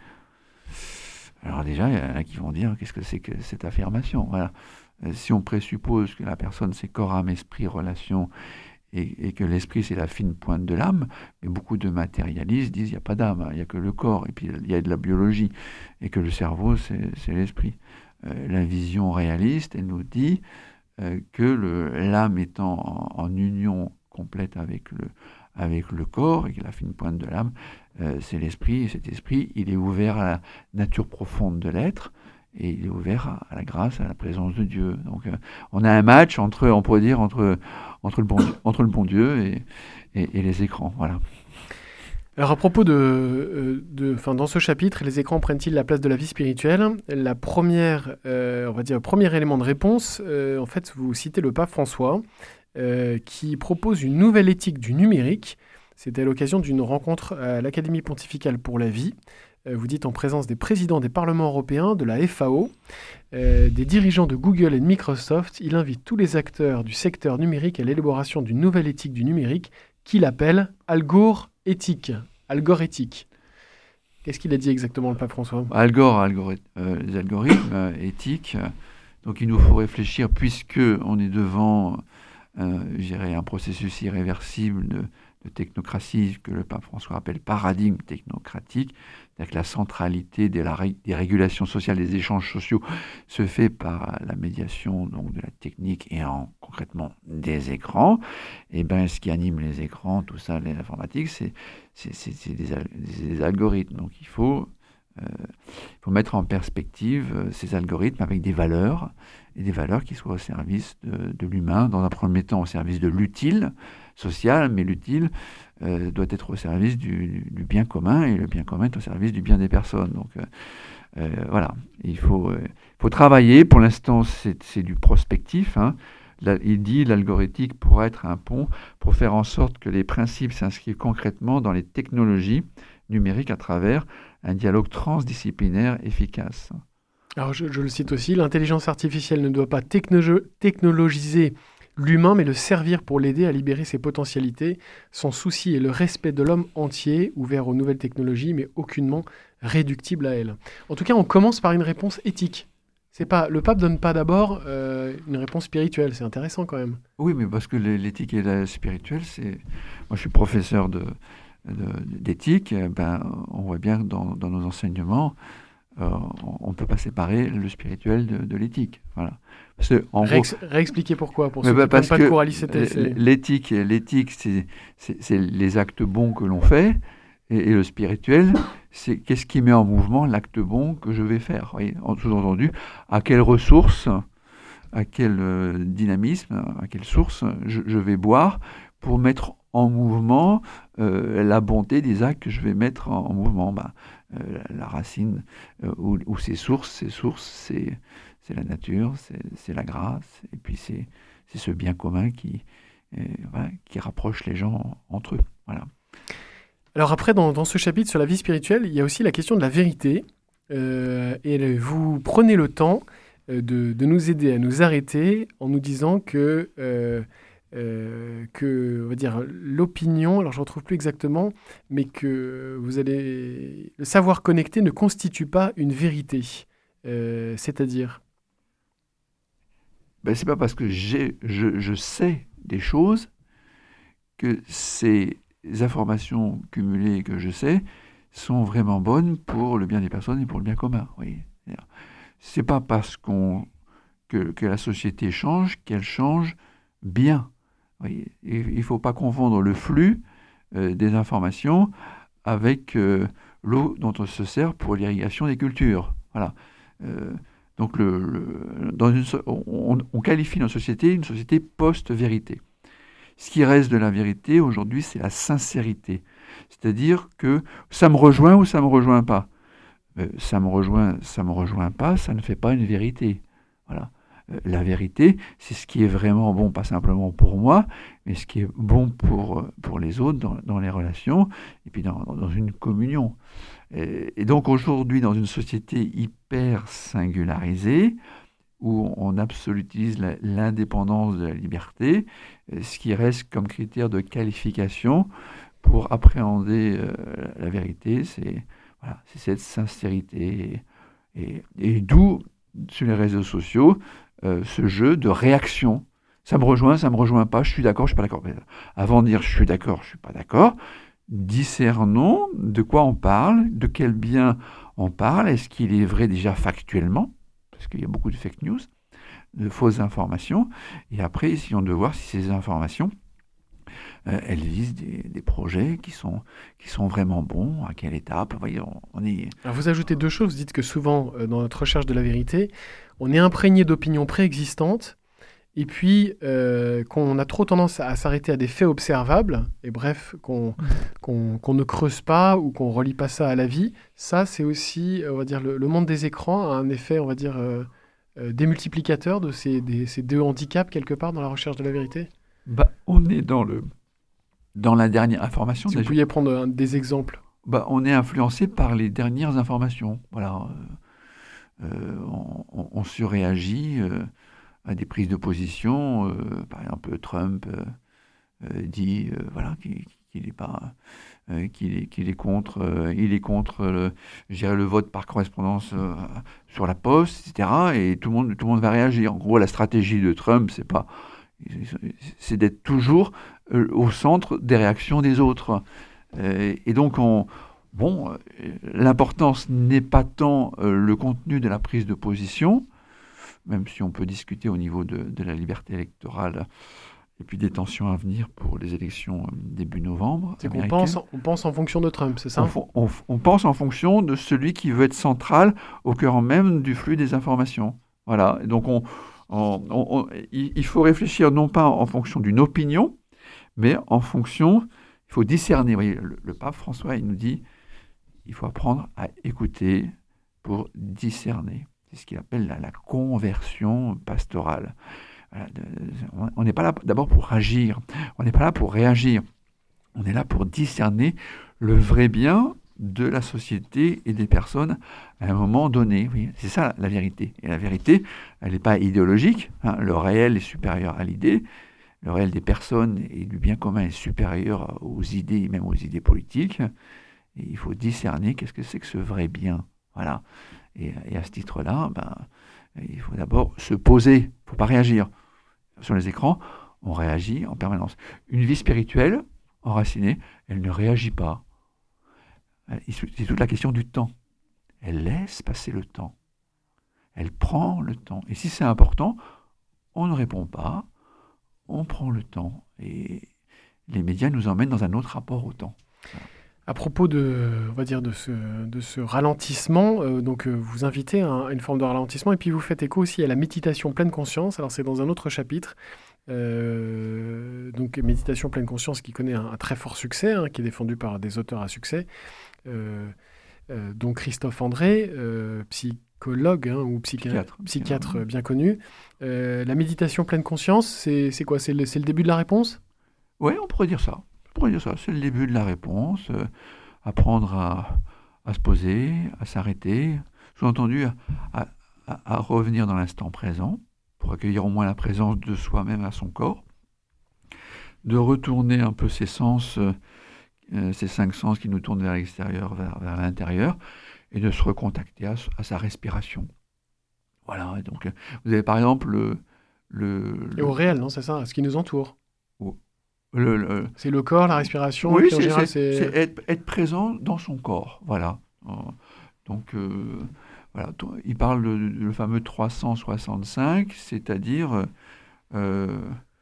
Alors déjà, il y en a qui vont dire, qu'est-ce que c'est que cette affirmation ? Voilà. Si on présuppose que la personne c'est corps, âme, esprit, relation, et, et que l'esprit c'est la fine pointe de l'âme, mais beaucoup de matérialistes disent il n'y a pas d'âme, il n'y a que le corps, et puis il y a de la biologie, et que le cerveau c'est, c'est l'esprit. Euh, la vision réaliste, elle nous dit euh, que le, l'âme étant en, en union complète avec le, avec le corps, et que la fine pointe de l'âme, euh, c'est l'esprit, et cet esprit, il est ouvert à la nature profonde de l'être, et il est ouvert à, à la grâce, à la présence de Dieu. Donc euh, on a un match entre, on pourrait dire, entre, entre, le, bon, entre le bon Dieu et, et, et les écrans. Voilà.
Alors à propos de, de, enfin dans ce chapitre, les écrans prennent-ils la place de la vie spirituelle ? La première, euh, on va dire, le premier élément de réponse, euh, en fait, vous citez le pape François, euh, qui propose une nouvelle éthique du numérique. C'était à l'occasion d'une rencontre à l'Académie pontificale pour la vie. Vous dites en présence des présidents des parlements européens, de la F A O, euh, des dirigeants de Google et de Microsoft. Il invite tous les acteurs du secteur numérique à l'élaboration d'une nouvelle éthique du numérique qu'il appelle algor-éthique. Algor-éthique. Qu'est-ce qu'il a dit exactement, le pape François ?
Algor, algorith- euh, les algorithmes euh, éthiques. Euh, donc il nous faut réfléchir, puisque on est devant euh, je dirais, un processus irréversible de, de technocratie que le pape François appelle paradigme technocratique. C'est-à-dire que la centralité de la ré- des régulations sociales, des échanges sociaux, se fait par la médiation donc, de la technique et en, concrètement des écrans. Et ben, ce qui anime les écrans, tout ça, l'informatique, c'est, c'est, c'est, c'est des, al- des algorithmes. Donc il faut, euh, il faut mettre en perspective euh, ces algorithmes avec des valeurs, et des valeurs qui soient au service de, de l'humain, dans un premier temps au service de l'utile social, mais l'utile Euh, doit être au service du, du bien commun, et le bien commun est au service du bien des personnes. Donc euh, euh, voilà, il faut, euh, faut travailler. Pour l'instant, c'est, c'est du prospectif. Hein. Là, il dit l'algorithmique pourra être un pont pour faire en sorte que les principes s'inscrivent concrètement dans les technologies numériques à travers un dialogue transdisciplinaire efficace.
Alors je, je le cite aussi, l'intelligence artificielle ne doit pas techno- technologiser l'humain, mais le servir pour l'aider à libérer ses potentialités. Son souci est le respect de l'homme entier, ouvert aux nouvelles technologies, mais aucunement réductible à elles. En tout cas, on commence par une réponse éthique. C'est pas, le pape donne pas d'abord euh, une réponse spirituelle, c'est intéressant quand même.
Oui, mais parce que l'éthique et la spirituelle, c'est... Moi, je suis professeur de, de- d'éthique, eh ben, on voit bien que dans, dans nos enseignements, euh, on ne peut pas séparer le spirituel de, de l'éthique. Voilà. Parce que, en gros,
Réex- réexpliquer pourquoi, pour
mais
ceux
bah,
qui prennent
parce
pas de
que
cours à l'I C T.
l-
c'est-
l'éthique, l'éthique, c'est, c'est, c'est les actes bons que l'on fait, et, et le spirituel, c'est qu'est-ce qui met en mouvement l'acte bon que je vais faire. Vous voyez, en sous-entendu, à quelles ressources, à quel euh, dynamisme, à quelle source je, je vais boire pour mettre en mouvement euh, la bonté des actes que je vais mettre en, en mouvement. Bah, euh, la, la racine euh, ou, ou ses sources, ses sources, c'est, c'est la nature, c'est, c'est la grâce, et puis c'est, c'est ce bien commun qui, euh, voilà, qui rapproche les gens entre eux. Voilà.
Alors après, dans, dans ce chapitre sur la vie spirituelle, il y a aussi la question de la vérité. Euh, et le- vous prenez le temps euh, de, de nous aider à nous arrêter en nous disant que, euh, euh, que on va dire, l'opinion, alors je ne retrouve plus exactement, mais que vous allez, le savoir connecté ne constitue pas une vérité. Euh, c'est-à-dire,
Ben, c'est pas parce que j'ai, je, je sais des choses que ces informations cumulées que je sais sont vraiment bonnes pour le bien des personnes et pour le bien commun. Oui. C'est pas parce qu'on que, que la société change qu'elle change bien. Oui. Il ne faut pas confondre le flux euh, des informations avec euh, l'eau dont on se sert pour l'irrigation des cultures. Voilà. Euh, donc le, le- dans une, so- on, on qualifie notre société une société post-vérité. Ce qui reste de la vérité aujourd'hui, c'est la sincérité. C'est-à-dire que ça me rejoint ou ça ne me rejoint pas. Euh, ça me rejoint, ça me rejoint pas, ça ne fait pas une vérité. Voilà. Euh, la vérité, c'est ce qui est vraiment bon, pas simplement pour moi, mais ce qui est bon pour, euh, pour les autres dans, dans les relations et puis dans, dans une communion. Et, et donc aujourd'hui, dans une société hyper singularisée, où on absolutise la- l'indépendance de la liberté, euh, ce qui reste comme critère de qualification pour appréhender euh, la vérité, c'est voilà, c'est cette sincérité. Et, et d'où, sur les réseaux sociaux, euh, ce jeu de réaction. Ça me rejoint, ça me rejoint pas, je suis d'accord, je suis pas d'accord. Mais avant de dire je suis d'accord, je suis pas d'accord, discernons de quoi on parle, de quel bien on parle, est-ce qu'il est vrai déjà factuellement, parce qu'il y a beaucoup de fake news, de fausses informations, et après essayons de voir si ces informations euh, elles visent des, des projets qui sont, qui sont vraiment bons, à quelle étape. Vous voyez, on, on est...
alors vous ajoutez deux choses. Vous dites que souvent, euh, dans notre recherche de la vérité, on est imprégné d'opinions préexistantes. Et puis, euh, qu'on a trop tendance à s'arrêter à des faits observables, et bref, qu'on qu'on, qu'on ne creuse pas ou qu'on relie pas ça à la vie, ça, c'est aussi, euh, on va dire, le, le monde des écrans a un effet, on va dire, euh, euh, démultiplicateur de ces, des- ces deux handicaps, quelque part, dans la recherche de la vérité.
Bah, on est dans, le, dans la dernière information.
Si vous
déjà.
pouviez prendre un- des exemples.
Bah, on est influencé par les dernières informations. Voilà. Euh, euh, on, on- on surréagit euh, à des prises de position. Euh, par exemple, Trump euh, euh, dit euh, voilà, qu'il qu'il est pas, euh, qu'il est, qu'il est contre, euh, il est contre le, je dirais, le vote par correspondance euh, sur la poste, et cetera. Et tout le monde, tout le monde va réagir. En gros, la stratégie de Trump, c'est pas, c'est d'être toujours euh, au centre des réactions des autres. Euh, et donc, on, bon, euh, l'importance n'est pas tant euh, le contenu de la prise de position, même si on peut discuter au niveau de, de la liberté électorale et puis des tensions à venir pour les élections euh, début novembre
C'est qu'on
américaines.
pense, on pense en fonction de Trump, c'est ça?
On, fon- on f- on pense en fonction de celui qui veut être central au cœur même du flux des informations. Voilà. Et donc, on, on- on- on- il il faut réfléchir non pas en fonction d'une opinion, mais en fonction, il faut discerner. Vous voyez, le, le pape François, il nous dit, il faut apprendre à écouter pour discerner. C'est ce qu'il appelle la, la conversion pastorale. Voilà, de- de- on n'est pas là d'abord pour agir, on n'est pas là pour réagir, on est là pour discerner le vrai bien de la société et des personnes à un moment donné. Oui, c'est ça la vérité. Et la vérité, elle n'est pas idéologique, hein. Le réel est supérieur à l'idée, le réel des personnes et du bien commun est supérieur aux idées, et même aux idées politiques. Et il faut discerner qu'est-ce que c'est que ce vrai bien. Voilà. Et, et à ce titre-là, ben, Il faut d'abord se poser, il ne faut pas réagir. Sur les écrans, on réagit en permanence. Une vie spirituelle, enracinée, elle ne réagit pas. C'est toute la question du temps. Elle laisse passer le temps. Elle prend le temps. Et si c'est important, on ne répond pas, on prend le temps. Et les médias nous emmènent dans un autre rapport au temps. Voilà.
À propos de, on va dire de ce, de ce ralentissement, euh, donc euh, vous invitez à, un, à une forme de ralentissement et puis vous faites écho aussi à la méditation pleine conscience. Alors c'est dans un autre chapitre, euh, donc méditation pleine conscience qui connaît un, un très fort succès, hein, qui est défendu par des auteurs à succès, euh, euh, dont Christophe André, euh, psychologue hein, ou psychi- psychiatre, psychiatre bien connu. Euh, la méditation pleine conscience, c'est, c'est quoi, c'est le, c'est le début de la réponse ?
Oui, on pourrait dire ça. On pourrait dire ça. C'est le début de la réponse. Euh, apprendre à, à se poser, à s'arrêter. Sous-entendu, à, à, à revenir dans l'instant présent, pour accueillir au moins la présence de soi-même à son corps. De retourner un peu ses sens, euh, ces cinq sens qui nous tournent vers l'extérieur, vers, vers l'intérieur, et de se recontacter à, à sa respiration. Voilà. Et donc, vous avez par exemple le... le,
et au réel, non, c'est ça, ce qui nous entoure.
Le, le...
C'est le corps, la respiration.
Oui,
et puis en
c'est,
général,
c'est,
c'est...
c'est être, être présent dans son corps. Voilà. Donc, euh, voilà. Il parle de, de, le fameux trois cent soixante-cinq, c'est-à-dire euh,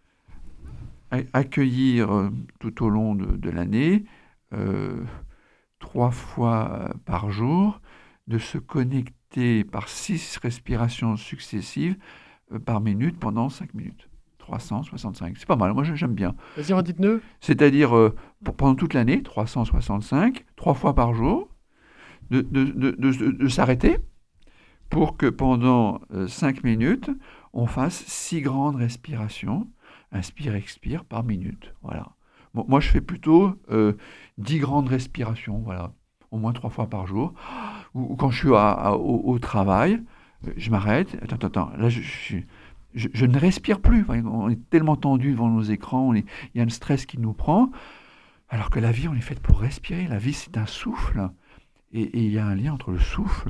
accueillir euh, tout au long de, de l'année, euh, trois fois par jour, de se connecter par six respirations successives euh, par minute pendant cinq minutes. trois cent soixante-cinq. C'est pas mal, moi j'aime bien.
Vas-y, redites-nous.
C'est-à-dire, euh, pour, pendant toute l'année, trois cent soixante-cinq, trois fois par jour, de, de, de, de, de, de s'arrêter pour que pendant euh, cinq minutes, on fasse six grandes respirations, inspire, expire, par minute. Voilà. Bon, moi je fais plutôt euh, dix grandes respirations, voilà, au moins trois fois par jour. Ou, ou quand je suis à, à, au, au travail, je m'arrête, attends, attends, attends, là je, je suis... Je, je ne respire plus. On est tellement tendu devant nos écrans, il y a un stress qui nous prend, alors que la vie, on est faite pour respirer. La vie, c'est un souffle. Et il y a un lien entre le souffle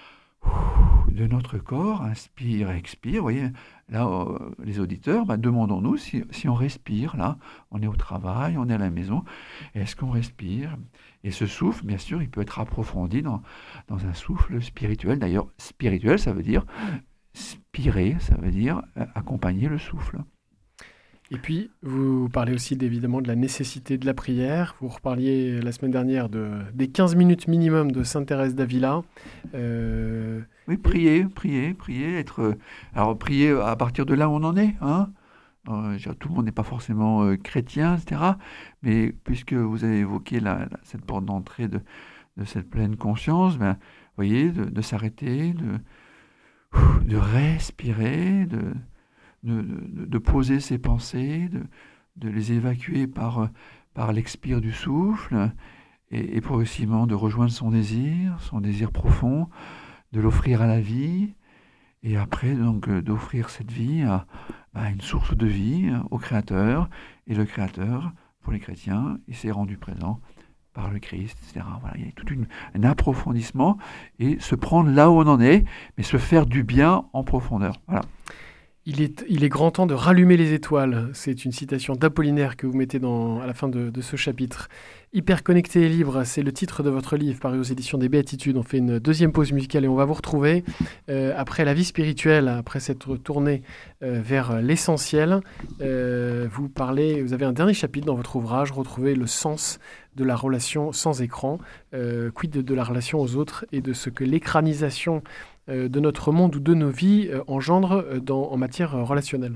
de notre corps, inspire, expire. Vous voyez, là, euh, les auditeurs, bah, demandons-nous si, si on respire. Là, on est au travail, on est à la maison. Est-ce qu'on respire ? Et ce souffle, bien sûr, il peut être approfondi dans, dans un souffle spirituel. D'ailleurs, spirituel, ça veut dire... Spirer, ça veut dire accompagner le souffle.
Et puis, vous parlez aussi évidemment de la nécessité de la prière. Vous reparliez la semaine dernière de, des quinze minutes minimum de Sainte Thérèse d'Avila. Euh...
Oui, prier, prier, prier, être... Alors, prier à partir de là où on en est, hein. Euh, tout le monde n'est pas forcément euh, chrétien, et cetera. Mais puisque vous avez évoqué la, la, cette porte d'entrée de, de cette pleine conscience, ben, vous voyez, de, de s'arrêter, de... de respirer, de, de, de, de poser ses pensées, de, de les évacuer par, par l'expire du souffle, et, et progressivement de rejoindre son désir, son désir profond, de l'offrir à la vie, et après donc d'offrir cette vie à, à une source de vie, au Créateur, et le Créateur, pour les chrétiens, il s'est rendu présent par le Christ, et cetera. Voilà, il y a tout une, un approfondissement et se prendre là où on en est, mais se faire du bien en profondeur. Voilà.
Il est, il est grand temps de rallumer les étoiles. C'est une citation d'Apollinaire que vous mettez dans, à la fin de, de ce chapitre. Hyper connecté et libre, c'est le titre de votre livre paru aux éditions des Béatitudes. On fait une deuxième pause musicale et on va vous retrouver euh, après la vie spirituelle, après cette tournée euh, vers l'essentiel. Euh, vous parlez, vous avez un dernier chapitre dans votre ouvrage, retrouver le sens de la relation sans écran, euh, quid de, de la relation aux autres et de ce que l'écranisation euh, de notre monde ou de nos vies euh, engendre euh, dans, en matière euh, relationnelle.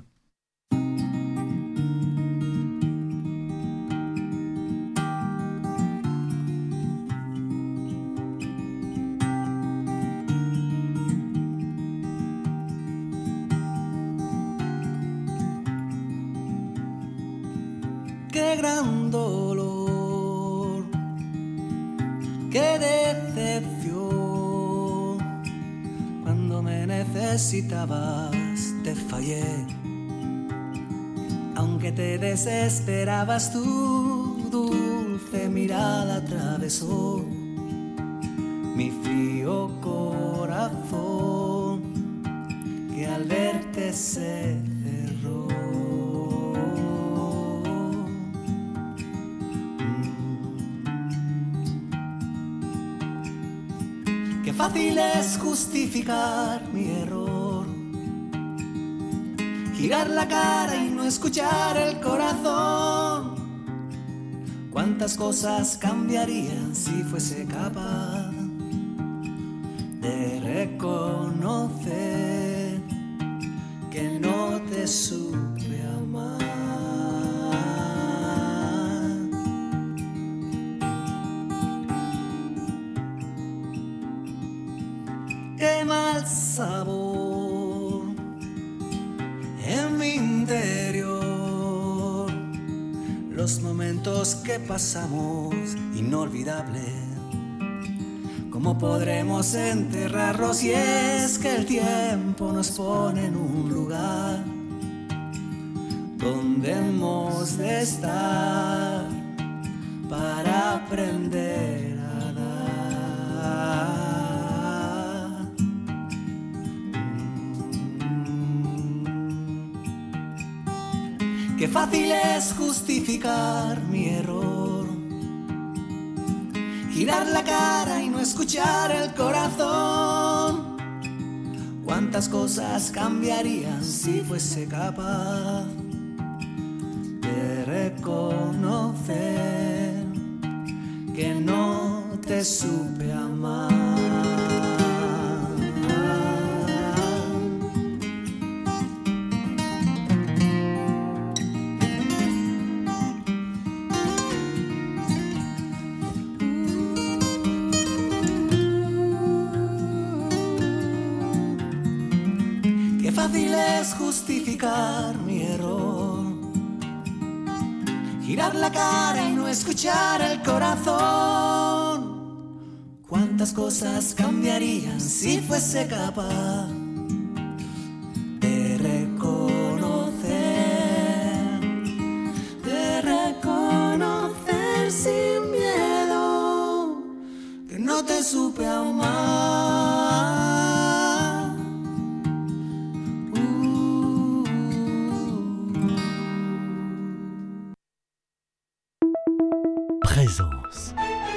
Qué gran dolor, qué decepción. Cuando me necesitabas te fallé. Aunque te desesperabas, tu dulce mirada atravesó mi frío corazón. que al verte se cerró. Mm. Qué fácil es justificar mi error, girar la cara y no escuchar el corazón. Cuántas cosas cambiarían si fuese capaz de reconocer que no te supe amar. Qué mal sabor en mi interior, los momentos que pasamos inolvidables. ¿Cómo podremos enterrarlos si es que el tiempo nos pone en un lugar donde hemos de estar para aprender a dar? Qué fácil es justificar mi error, girar la cara y no escuchar el corazón. Cuántas cosas cambiarían si fuese capaz de reconocer que no te supe amar. Fácil es justificar mi error, girar la cara y no escuchar el corazón. Cuántas cosas cambiarían si fuese capaz de reconocer, de reconocer sin miedo que no te supe amar.
Présence.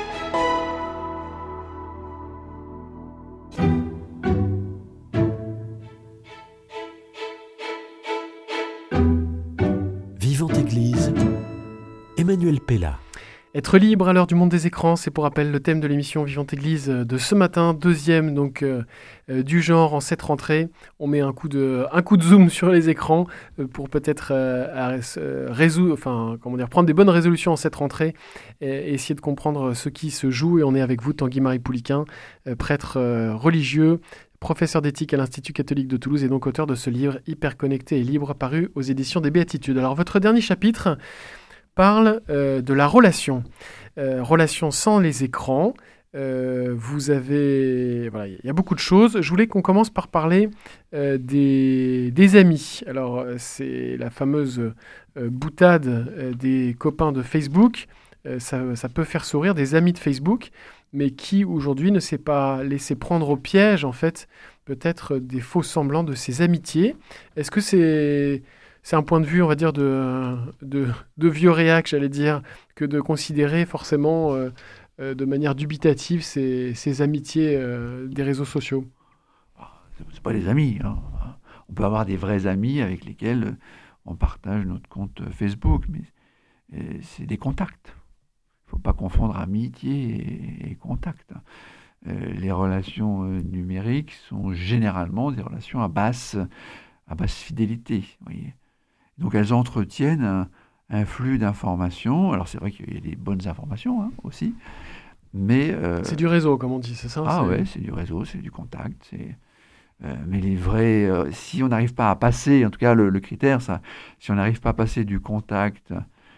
Vivante Église, Emmanuel Pella.
Être libre à l'heure du monde des écrans, c'est pour rappel le thème de l'émission Vivante Église de ce matin, deuxième donc euh, euh, du genre en cette rentrée. On met un coup de, un coup de zoom sur les écrans euh, pour peut-être euh, euh, résoudre, enfin comment dire, prendre des bonnes résolutions en cette rentrée et, et essayer de comprendre ce qui se joue. Et on est avec vous, Tanguy-Marie Pouliquin, euh, prêtre euh, religieux, professeur d'éthique à l'Institut catholique de Toulouse et donc auteur de ce livre Hyper connecté et libre paru aux éditions des Béatitudes. Alors votre dernier chapitre parle euh, de la relation, euh, relation sans les écrans. Euh, vous avez, voilà, il y a beaucoup de choses. Je voulais qu'on commence par parler euh, des, des amis. Alors c'est la fameuse euh, boutade euh, des copains de Facebook. Euh, ça, ça peut faire sourire, des amis de Facebook, mais qui aujourd'hui ne s'est pas laissé prendre au piège en fait, peut-être des faux semblants de ses amitiés. Est-ce que c'est C'est un point de vue, on va dire, de, de, de vieux réac, j'allais dire, que de considérer forcément euh, euh, de manière dubitative ces, ces amitiés euh, des réseaux sociaux.
C'est pas des amis. Hein. On peut avoir des vrais amis avec lesquels on partage notre compte Facebook, mais c'est des contacts. Il ne faut pas confondre amitié et, et contact. Euh, les relations euh, numériques sont généralement des relations à basse, à basse fidélité. Vous voyez. Donc elles entretiennent un, un flux d'informations. Alors c'est vrai qu'il y a des bonnes informations hein, aussi, mais... Euh,
c'est du réseau, comme on dit, c'est ça?
Ah ouais, c'est du réseau, c'est du contact. C'est, euh, mais les vrais... Euh, si on n'arrive pas à passer, en tout cas le, le critère, ça, si on n'arrive pas à passer du contact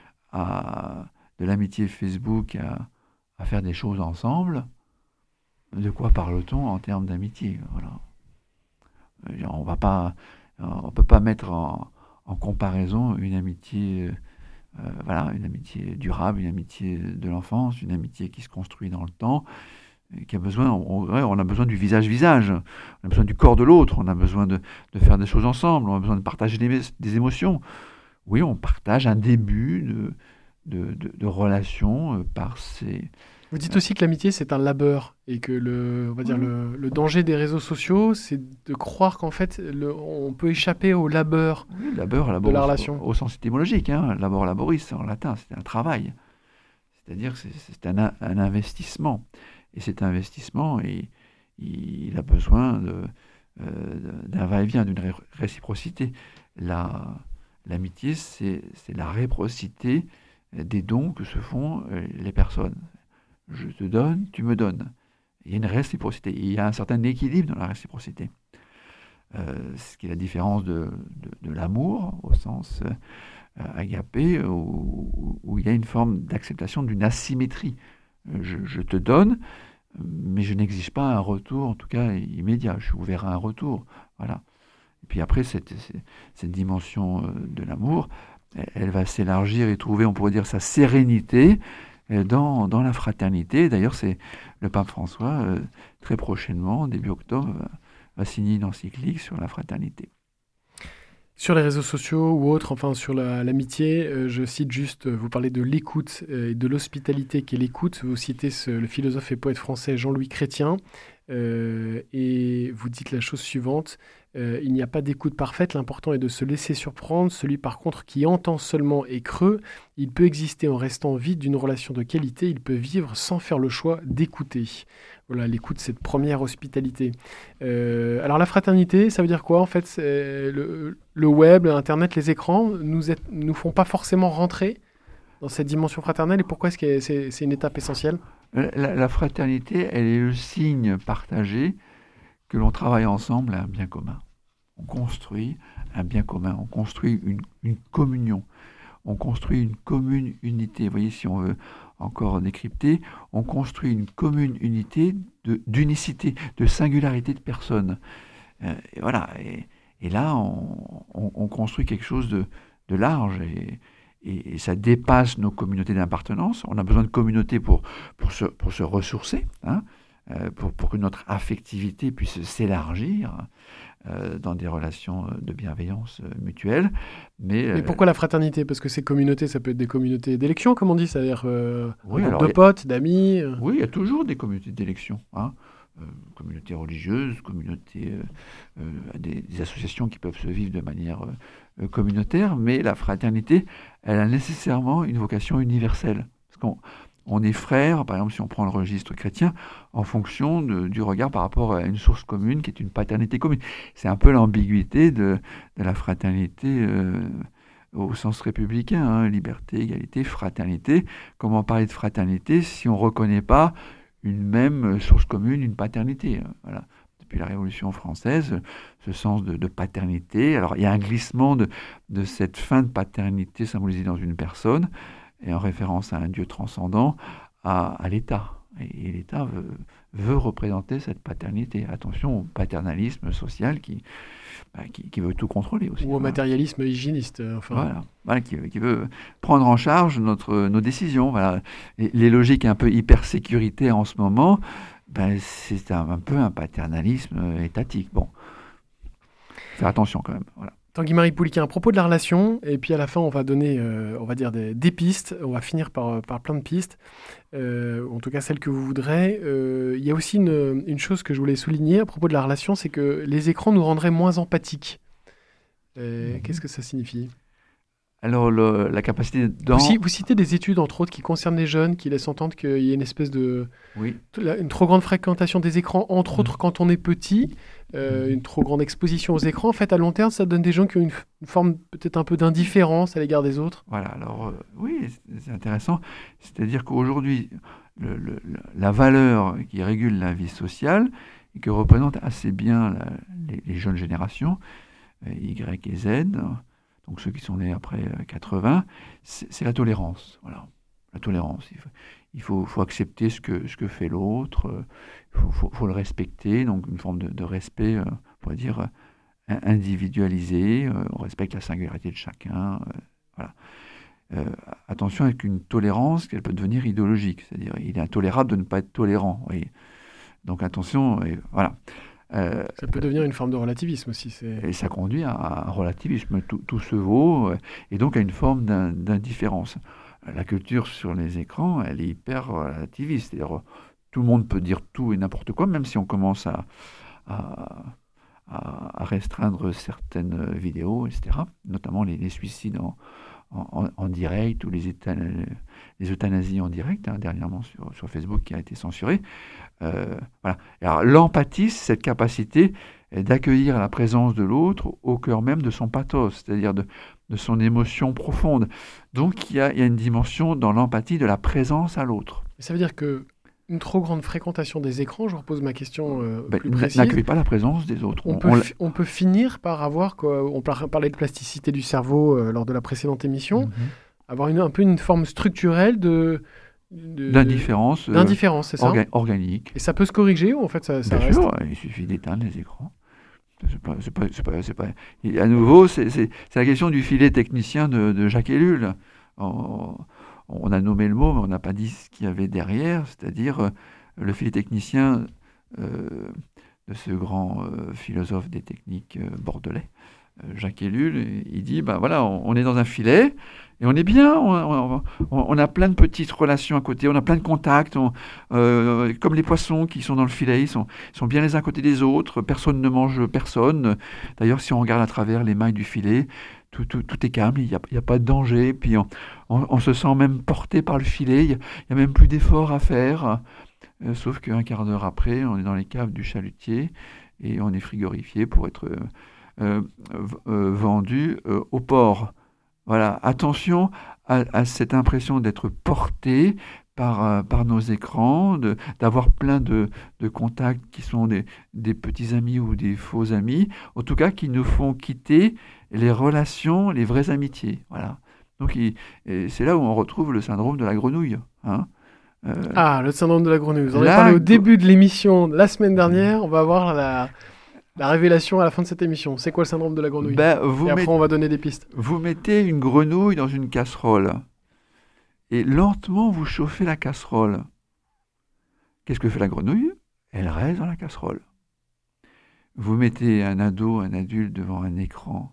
à de l'amitié Facebook à, à faire des choses ensemble, de quoi parle-t-on en termes d'amitié? Voilà. Euh, on va pas... On peut pas mettre en, en comparaison une amitié, euh, voilà, une amitié durable, une amitié de l'enfance, une amitié qui se construit dans le temps, qui a besoin, on, on a besoin du visage-visage, on a besoin du corps de l'autre, on a besoin de, de faire des choses ensemble, on a besoin de partager des, des émotions. Oui, on partage un début de, de, de, de relation euh, par ces...
Vous dites aussi que l'amitié, c'est un labeur et que le, on va dire
Oui.
le, le danger des réseaux sociaux, c'est de croire qu'en fait, le, on peut échapper au labeur.
Oui, labeur,
de
labor,
la
au-
relation.
Au, sens étymologique, hein, labor laboris en latin, c'est un travail. C'est-à-dire que c'est, c'est un, a- un investissement. Et cet investissement, il, il a besoin de, euh, d'un va-et-vient, d'une ré- réciprocité. La, l'amitié, c'est, c'est la réciprocité des dons que se font euh, les personnes. Je te donne, tu me donnes. Il y a une réciprocité. Il y a un certain équilibre dans la réciprocité. Euh, ce qui est la différence de, de, de l'amour, au sens euh, agapé, où, où il y a une forme d'acceptation d'une asymétrie. Euh, Je, je te donne, mais je n'exige pas un retour, en tout cas immédiat. Je suis ouvert à un retour. Voilà. Et puis après, cette, cette, cette dimension euh, de l'amour, elle, elle va s'élargir et trouver, on pourrait dire, sa sérénité euh, dans, dans la fraternité. D'ailleurs, c'est le pape François, euh, très prochainement, début octobre, va, va signer une encyclique sur la fraternité.
Sur les réseaux sociaux ou autres, enfin sur la- l'amitié, euh, je cite juste, euh, vous parlez de l'écoute euh, et de l'hospitalité qui est l'écoute. Vous citez ce- le philosophe et poète français Jean-Louis Chrétien, euh, et vous dites la chose suivante, euh, il n'y a pas d'écoute parfaite, l'important est de se laisser surprendre. Celui par contre qui entend seulement est creux, il peut exister en restant vide d'une relation de qualité, il peut vivre sans faire le choix d'écouter. Voilà, l'écoute, cette première hospitalité. Euh, alors la fraternité, ça veut dire quoi en fait? C'est le, le web, Internet, les écrans nous, est- nous font pas forcément rentrer dans cette dimension fraternelle, et pourquoi est-ce que c'est c'est une étape essentielle?
La, la- la fraternité, elle est le signe partagé que l'on travaille ensemble à un bien commun. On construit un bien commun, on construit une, une communion, on construit une commune unité. Vous voyez, si on veut encore décrypter, on construit une commune unité de, d'unicité, de singularité de personnes. Euh, et voilà. Et, et là, on, on- on construit quelque chose de, de large et, et- et ça dépasse nos communautés d'appartenance. On a besoin de communautés pour, pour, se, pour se ressourcer, hein, euh, pour, pour que notre affectivité puisse s'élargir euh, dans des relations euh, de bienveillance euh, mutuelle. Mais,
Mais
euh,
pourquoi la fraternité? Parce que ces communautés, ça peut être des communautés d'élection, comme on dit, c'est-à-dire euh, un
oui,
groupe
alors,
de
il y a-
potes, d'amis. euh.
oui, il y a toujours des communautés d'élection, hein. Euh, communautés religieuses, communautés, euh, euh, des, des associations qui peuvent se vivre de manière euh, euh, communautaire, mais la fraternité, elle a nécessairement une vocation universelle. Parce qu'on on est frères, par exemple, si on prend le registre chrétien, en fonction de- du regard par rapport à une source commune qui est une paternité commune. C'est un peu l'ambiguïté de, de la fraternité euh, au sens républicain, hein, liberté, égalité, fraternité. Comment parler de fraternité si on ne reconnaît pas une même source commune, une paternité, hein, voilà. Depuis la Révolution française, ce sens de, de paternité. Alors, il y a un glissement de, de cette fin de paternité symbolisée dans une personne, et en référence à un Dieu transcendant, à, à l'État. Et, et l'État veut, veut représenter cette paternité. Attention au paternalisme social qui, bah, qui, qui veut tout contrôler aussi.
Ou au
Voilà.
matérialisme hygiéniste, euh, enfin.
Voilà, voilà, qui, qui veut prendre en charge notre, nos décisions. Voilà. Et les logiques un peu hyper sécurité en ce moment, ben, c'est un, un peu un paternalisme euh, étatique. Bon, faire attention quand même. Voilà.
Tanguy-Marie Pouliquen, à propos de la relation, et puis à la fin, on va donner, euh, on va dire, des, des pistes, on va finir par, par plein de pistes, euh, en tout cas celles que vous voudrez. Euh, Il y a aussi une, une chose que je voulais souligner à propos de la relation, c'est que les écrans nous rendraient moins empathiques. Euh,
Mhm.
Qu'est-ce que ça signifie?
Alors, le- la capacité dans...
Vous, ci- vous citez des études, entre autres, qui concernent les jeunes, qui laissent entendre qu'il y a une espèce de...
Oui,
la- une trop grande fréquentation des écrans, entre
Mhm.
autres quand on est petit, euh,
Mhm.
une trop grande exposition aux écrans. En fait, à long terme, ça donne des gens qui ont une, f- une forme peut-être un peu d'indifférence à l'égard des autres.
voilà. Alors, euh, oui, c'est- c'est intéressant. C'est-à-dire qu'aujourd'hui, le- le- le- la valeur qui régule la vie sociale et que représentent assez bien la- les, les jeunes générations, euh, Y et Z, donc ceux qui sont nés après euh, quatre-vingts, c'est c'est la tolérance. Voilà, la tolérance. Il faut, il faut, faut accepter ce que, ce que fait l'autre, euh, il faut, faut- faut le respecter, donc une forme de, de respect, euh, on pourrait dire, euh, in- individualisé, euh, on respecte la singularité de chacun. euh, voilà. Euh, attention avec une tolérance qu'elle peut devenir idéologique, c'est-à-dire il est intolérable de ne pas être tolérant. Vous voyez. Donc attention, et voilà.
Euh, ça peut devenir une forme de relativisme aussi. C'est...
Et ça conduit à un relativisme, tout, tout se vaut, et donc à une forme d'in, d'indifférence. La culture sur les écrans, elle est hyper relativiste. C'est-à-dire, tout le monde peut dire tout et n'importe quoi, même si on commence à, à, à restreindre certaines vidéos, et cetera. Notamment les, les suicides en, en, en direct ou les, éta, les euthanasies en direct, hein, dernièrement sur, sur Facebook qui a été censuré. Euh, voilà. Alors, l'empathie, c'est cette capacité d'accueillir la présence de l'autre au cœur même de son pathos, c'est-à-dire de, de son émotion profonde. Donc, il y a, il y a une dimension dans l'empathie de la présence à l'autre.
Ça veut dire que une trop grande fréquentation des écrans, je repose ma question euh, ben, plus précise.
N'accueille pas la présence des autres.
On, on, peut, fi- on peut finir par avoir, quoi, on parlait de plasticité du cerveau euh, lors de la précédente émission, mm-hmm. avoir une, un peu une forme structurelle de...
De, d'indifférence,
euh, d'indifférence, c'est ça,
orga- organique.
Et ça peut se corriger ou en fait ça, ça
Bien
reste...
sûr, il suffit d'éteindre les écrans. C'est pas, c'est pas, c'est pas, c'est pas... Et à nouveau, c'est, c'est, c'est la question du filet technicien de, de Jacques Ellul. On, on a nommé le mot, mais on n'a pas dit ce qu'il y avait derrière, c'est-à-dire euh, le filet technicien euh, de ce grand euh, philosophe des techniques euh, bordelais, euh, Jacques Ellul. Il dit, ben voilà, on, on est dans un filet. Et on est bien, on, on, on a plein de petites relations à côté, on a plein de contacts, on, euh, comme les poissons qui sont dans le filet, ils sont, ils sont bien les uns à côté des autres, personne ne mange personne. D'ailleurs, si on regarde à travers les mailles du filet, tout, tout, tout est calme, il n'y a, a pas de danger, puis on, on, on se sent même porté par le filet, il n'y a, a même plus d'efforts à faire, euh, sauf qu'un quart d'heure après, on est dans les caves du chalutier et on est frigorifié pour être euh, euh, euh, vendu euh, au port. Voilà, attention à, à cette impression d'être porté par, euh, par nos écrans, de, d'avoir plein de, de contacts qui sont des, des petits amis ou des faux amis, en tout cas qui nous font quitter les relations, les vraies amitiés. Voilà. Donc il, c'est là où on retrouve le syndrome de la grenouille. Hein.
Euh, ah, le syndrome de la grenouille. Vous en avez parlé au début de l'émission la semaine dernière. On va voir la... La révélation à la fin de cette émission, c'est quoi le syndrome de la grenouille ?
ben, vous
Et après,
met...
on va donner des pistes.
Vous mettez une grenouille dans une casserole et lentement, vous chauffez la casserole. Qu'est-ce que fait la grenouille ? Elle reste dans la casserole. Vous mettez un ado, un adulte devant un écran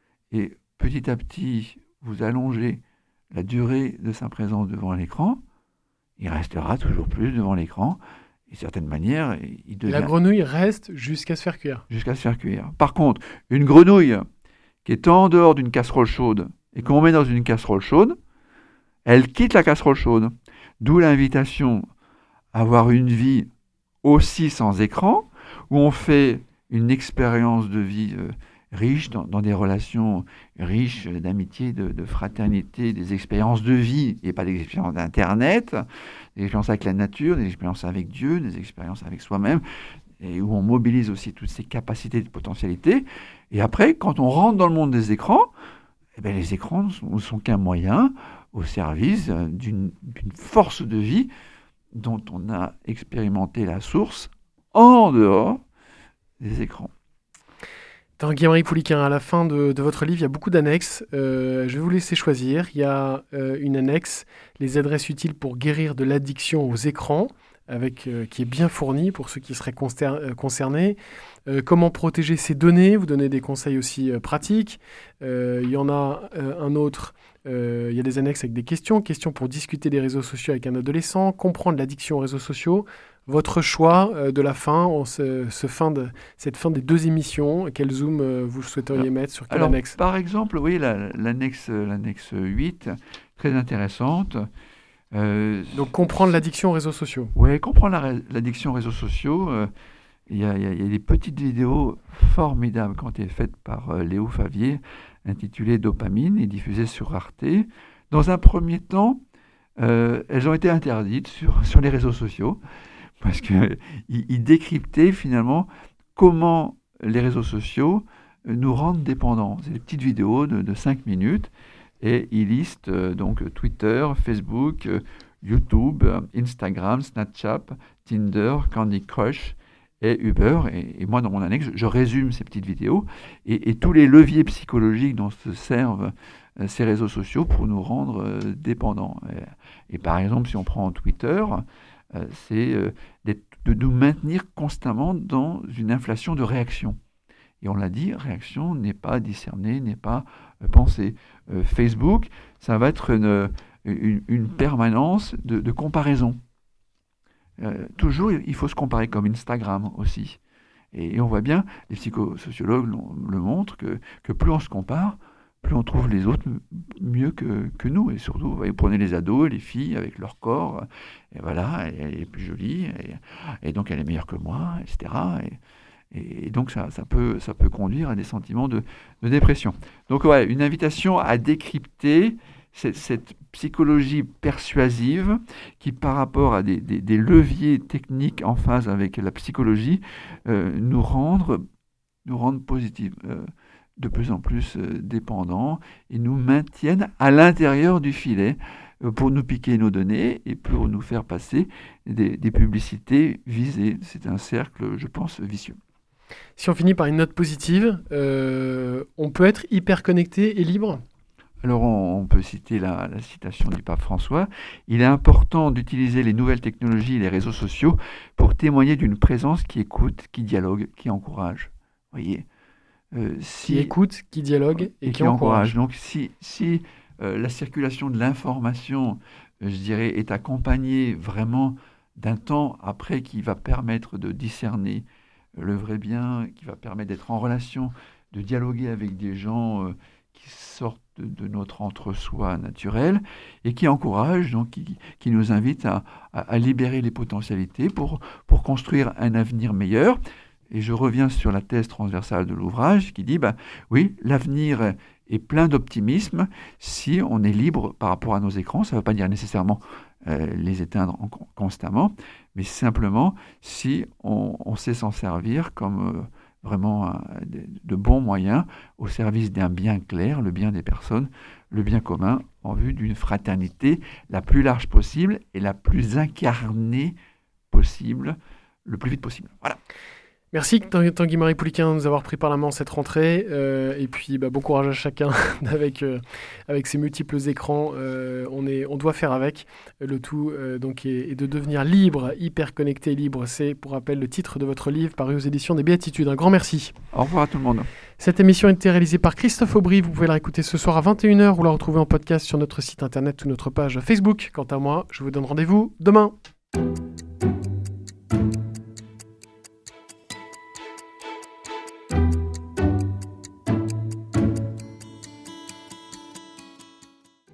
et petit à petit, vous allongez la durée de sa présence devant l'écran, il restera toujours plus devant l'écran. D'une certaine manière, il devient...
Et la grenouille reste jusqu'à se faire cuire.
Jusqu'à se faire cuire. Par contre, une grenouille qui est en dehors d'une casserole chaude et qu'on met dans une casserole chaude, elle quitte la casserole chaude. D'où l'invitation à avoir une vie aussi sans écran, où on fait une expérience de vie euh, riche, dans, dans des relations riches d'amitié, de, de fraternité, des expériences de vie, et pas des expériences d'Internet, des expériences avec la nature, des expériences avec Dieu, des expériences avec soi-même, et où on mobilise aussi toutes ces capacités de potentialité. Et après, quand on rentre dans le monde des écrans, eh bien, les écrans ne sont, sont qu'un moyen au service d'une, d'une force de vie dont on a expérimenté la source en dehors des écrans.
Tanguy-Aymeric Pouliquen, à la fin de, de votre livre, il y a beaucoup d'annexes. Euh, je vais vous laisser choisir. Il y a euh, une annexe, les adresses utiles pour guérir de l'addiction aux écrans, avec, euh, qui est bien fournie pour ceux qui seraient conster- euh, concernés. Euh, comment protéger ses données, vous donnez des conseils aussi euh, pratiques. Euh, il y en a euh, un autre, euh, il y a des annexes avec des questions. Questions pour discuter des réseaux sociaux avec un adolescent, comprendre l'addiction aux réseaux sociaux. Votre choix euh, de la fin, en ce, ce fin de, cette fin des deux émissions, quel zoom euh, vous souhaiteriez alors, mettre sur quelle
alors,
annexe ?
Par exemple, oui, la, l'annexe, l'annexe huit, très intéressante.
Euh, Donc comprendre l'addiction aux réseaux sociaux.
Oui, comprendre la, l'addiction aux réseaux sociaux. Euh, il y, y, y a des petites vidéos formidables qui ont été faites par euh, Léo Favier, intitulées Dopamine et diffusées sur Arte. Dans un premier temps, euh, elles ont été interdites sur, sur les réseaux sociaux, parce qu'ils il décryptaient finalement comment les réseaux sociaux nous rendent dépendants. C'est des petites vidéos de, de cinq minutes, et ils listent euh, donc Twitter, Facebook, euh, YouTube, Instagram, Snapchat, Tinder, Candy Crush et Uber. Et, et moi, dans mon annexe, je résume ces petites vidéos et, et tous les leviers psychologiques dont se servent euh, ces réseaux sociaux pour nous rendre euh, dépendants. Et, et par exemple, si on prend Twitter, euh, c'est euh, de nous maintenir constamment dans une inflation de réaction. Et on l'a dit, réaction n'est pas discernée, n'est pas euh, pensée. Euh, Facebook, ça va être une, une, une permanence de, de comparaison. Euh, toujours, il faut se comparer, comme Instagram aussi. Et, et on voit bien, les psychosociologues le montrent, que, que plus on se compare, plus on trouve les autres mieux que, que nous. Et surtout, vous prenez les ados, les filles avec leur corps, et voilà, elle, elle est plus jolie, et, et donc elle est meilleure que moi, et cetera. Et, et donc ça, ça, peut, ça peut conduire à des sentiments de, de dépression. Donc ouais, une invitation à décrypter cette, cette psychologie persuasive qui, par rapport à des, des, des leviers techniques en phase avec la psychologie, euh, nous rendent nous rendre positifs. Euh, de plus en plus euh, dépendants et nous maintiennent à l'intérieur du filet euh, pour nous piquer nos données et pour nous faire passer des, des publicités visées. C'est un cercle, je pense, vicieux.
Si on finit par une note positive, euh, on peut être hyper connecté et libre ?
Alors on, on peut citer la, la citation du pape François. Il est important d'utiliser les nouvelles technologies et les réseaux sociaux pour témoigner d'une présence qui écoute, qui dialogue, qui encourage. Vous voyez ?
Euh, si, qui écoute, qui dialogue et, et qui, qui encourage. encourage.
Donc si, si euh, la circulation de l'information, euh, je dirais, est accompagnée vraiment d'un temps après qui va permettre de discerner euh, le vrai bien, qui va permettre d'être en relation, de dialoguer avec des gens euh, qui sortent de, de notre entre-soi naturel et qui encourage, donc qui, qui nous invite à, à, à libérer les potentialités pour, pour construire un avenir meilleur. Et je reviens sur la thèse transversale de l'ouvrage qui dit, ben, oui, l'avenir est plein d'optimisme si on est libre par rapport à nos écrans. Ça ne veut pas dire nécessairement euh, les éteindre en, constamment, mais simplement si on, on sait s'en servir comme euh, vraiment euh, de, de bons moyens au service d'un bien clair, le bien des personnes, le bien commun, en vue d'une fraternité la plus large possible et la plus incarnée possible, le plus vite possible. Voilà.
Merci Tanguy-Marie Pouliquen de nous avoir pris par la main cette rentrée euh, et puis bah, bon courage à chacun avec, euh, avec ces multiples écrans, euh, on, est, on doit faire avec le tout euh, donc, est, est de devenir libre, hyper connecté libre, c'est pour rappel le titre de votre livre paru aux éditions des Béatitudes. Un grand merci.
Au revoir à tout le monde.
Cette émission a été réalisée par Christophe Aubry, vous pouvez la réécouter ce soir à vingt et une heures ou la retrouver en podcast sur notre site internet ou notre page Facebook. Quant à moi, je vous donne rendez-vous demain.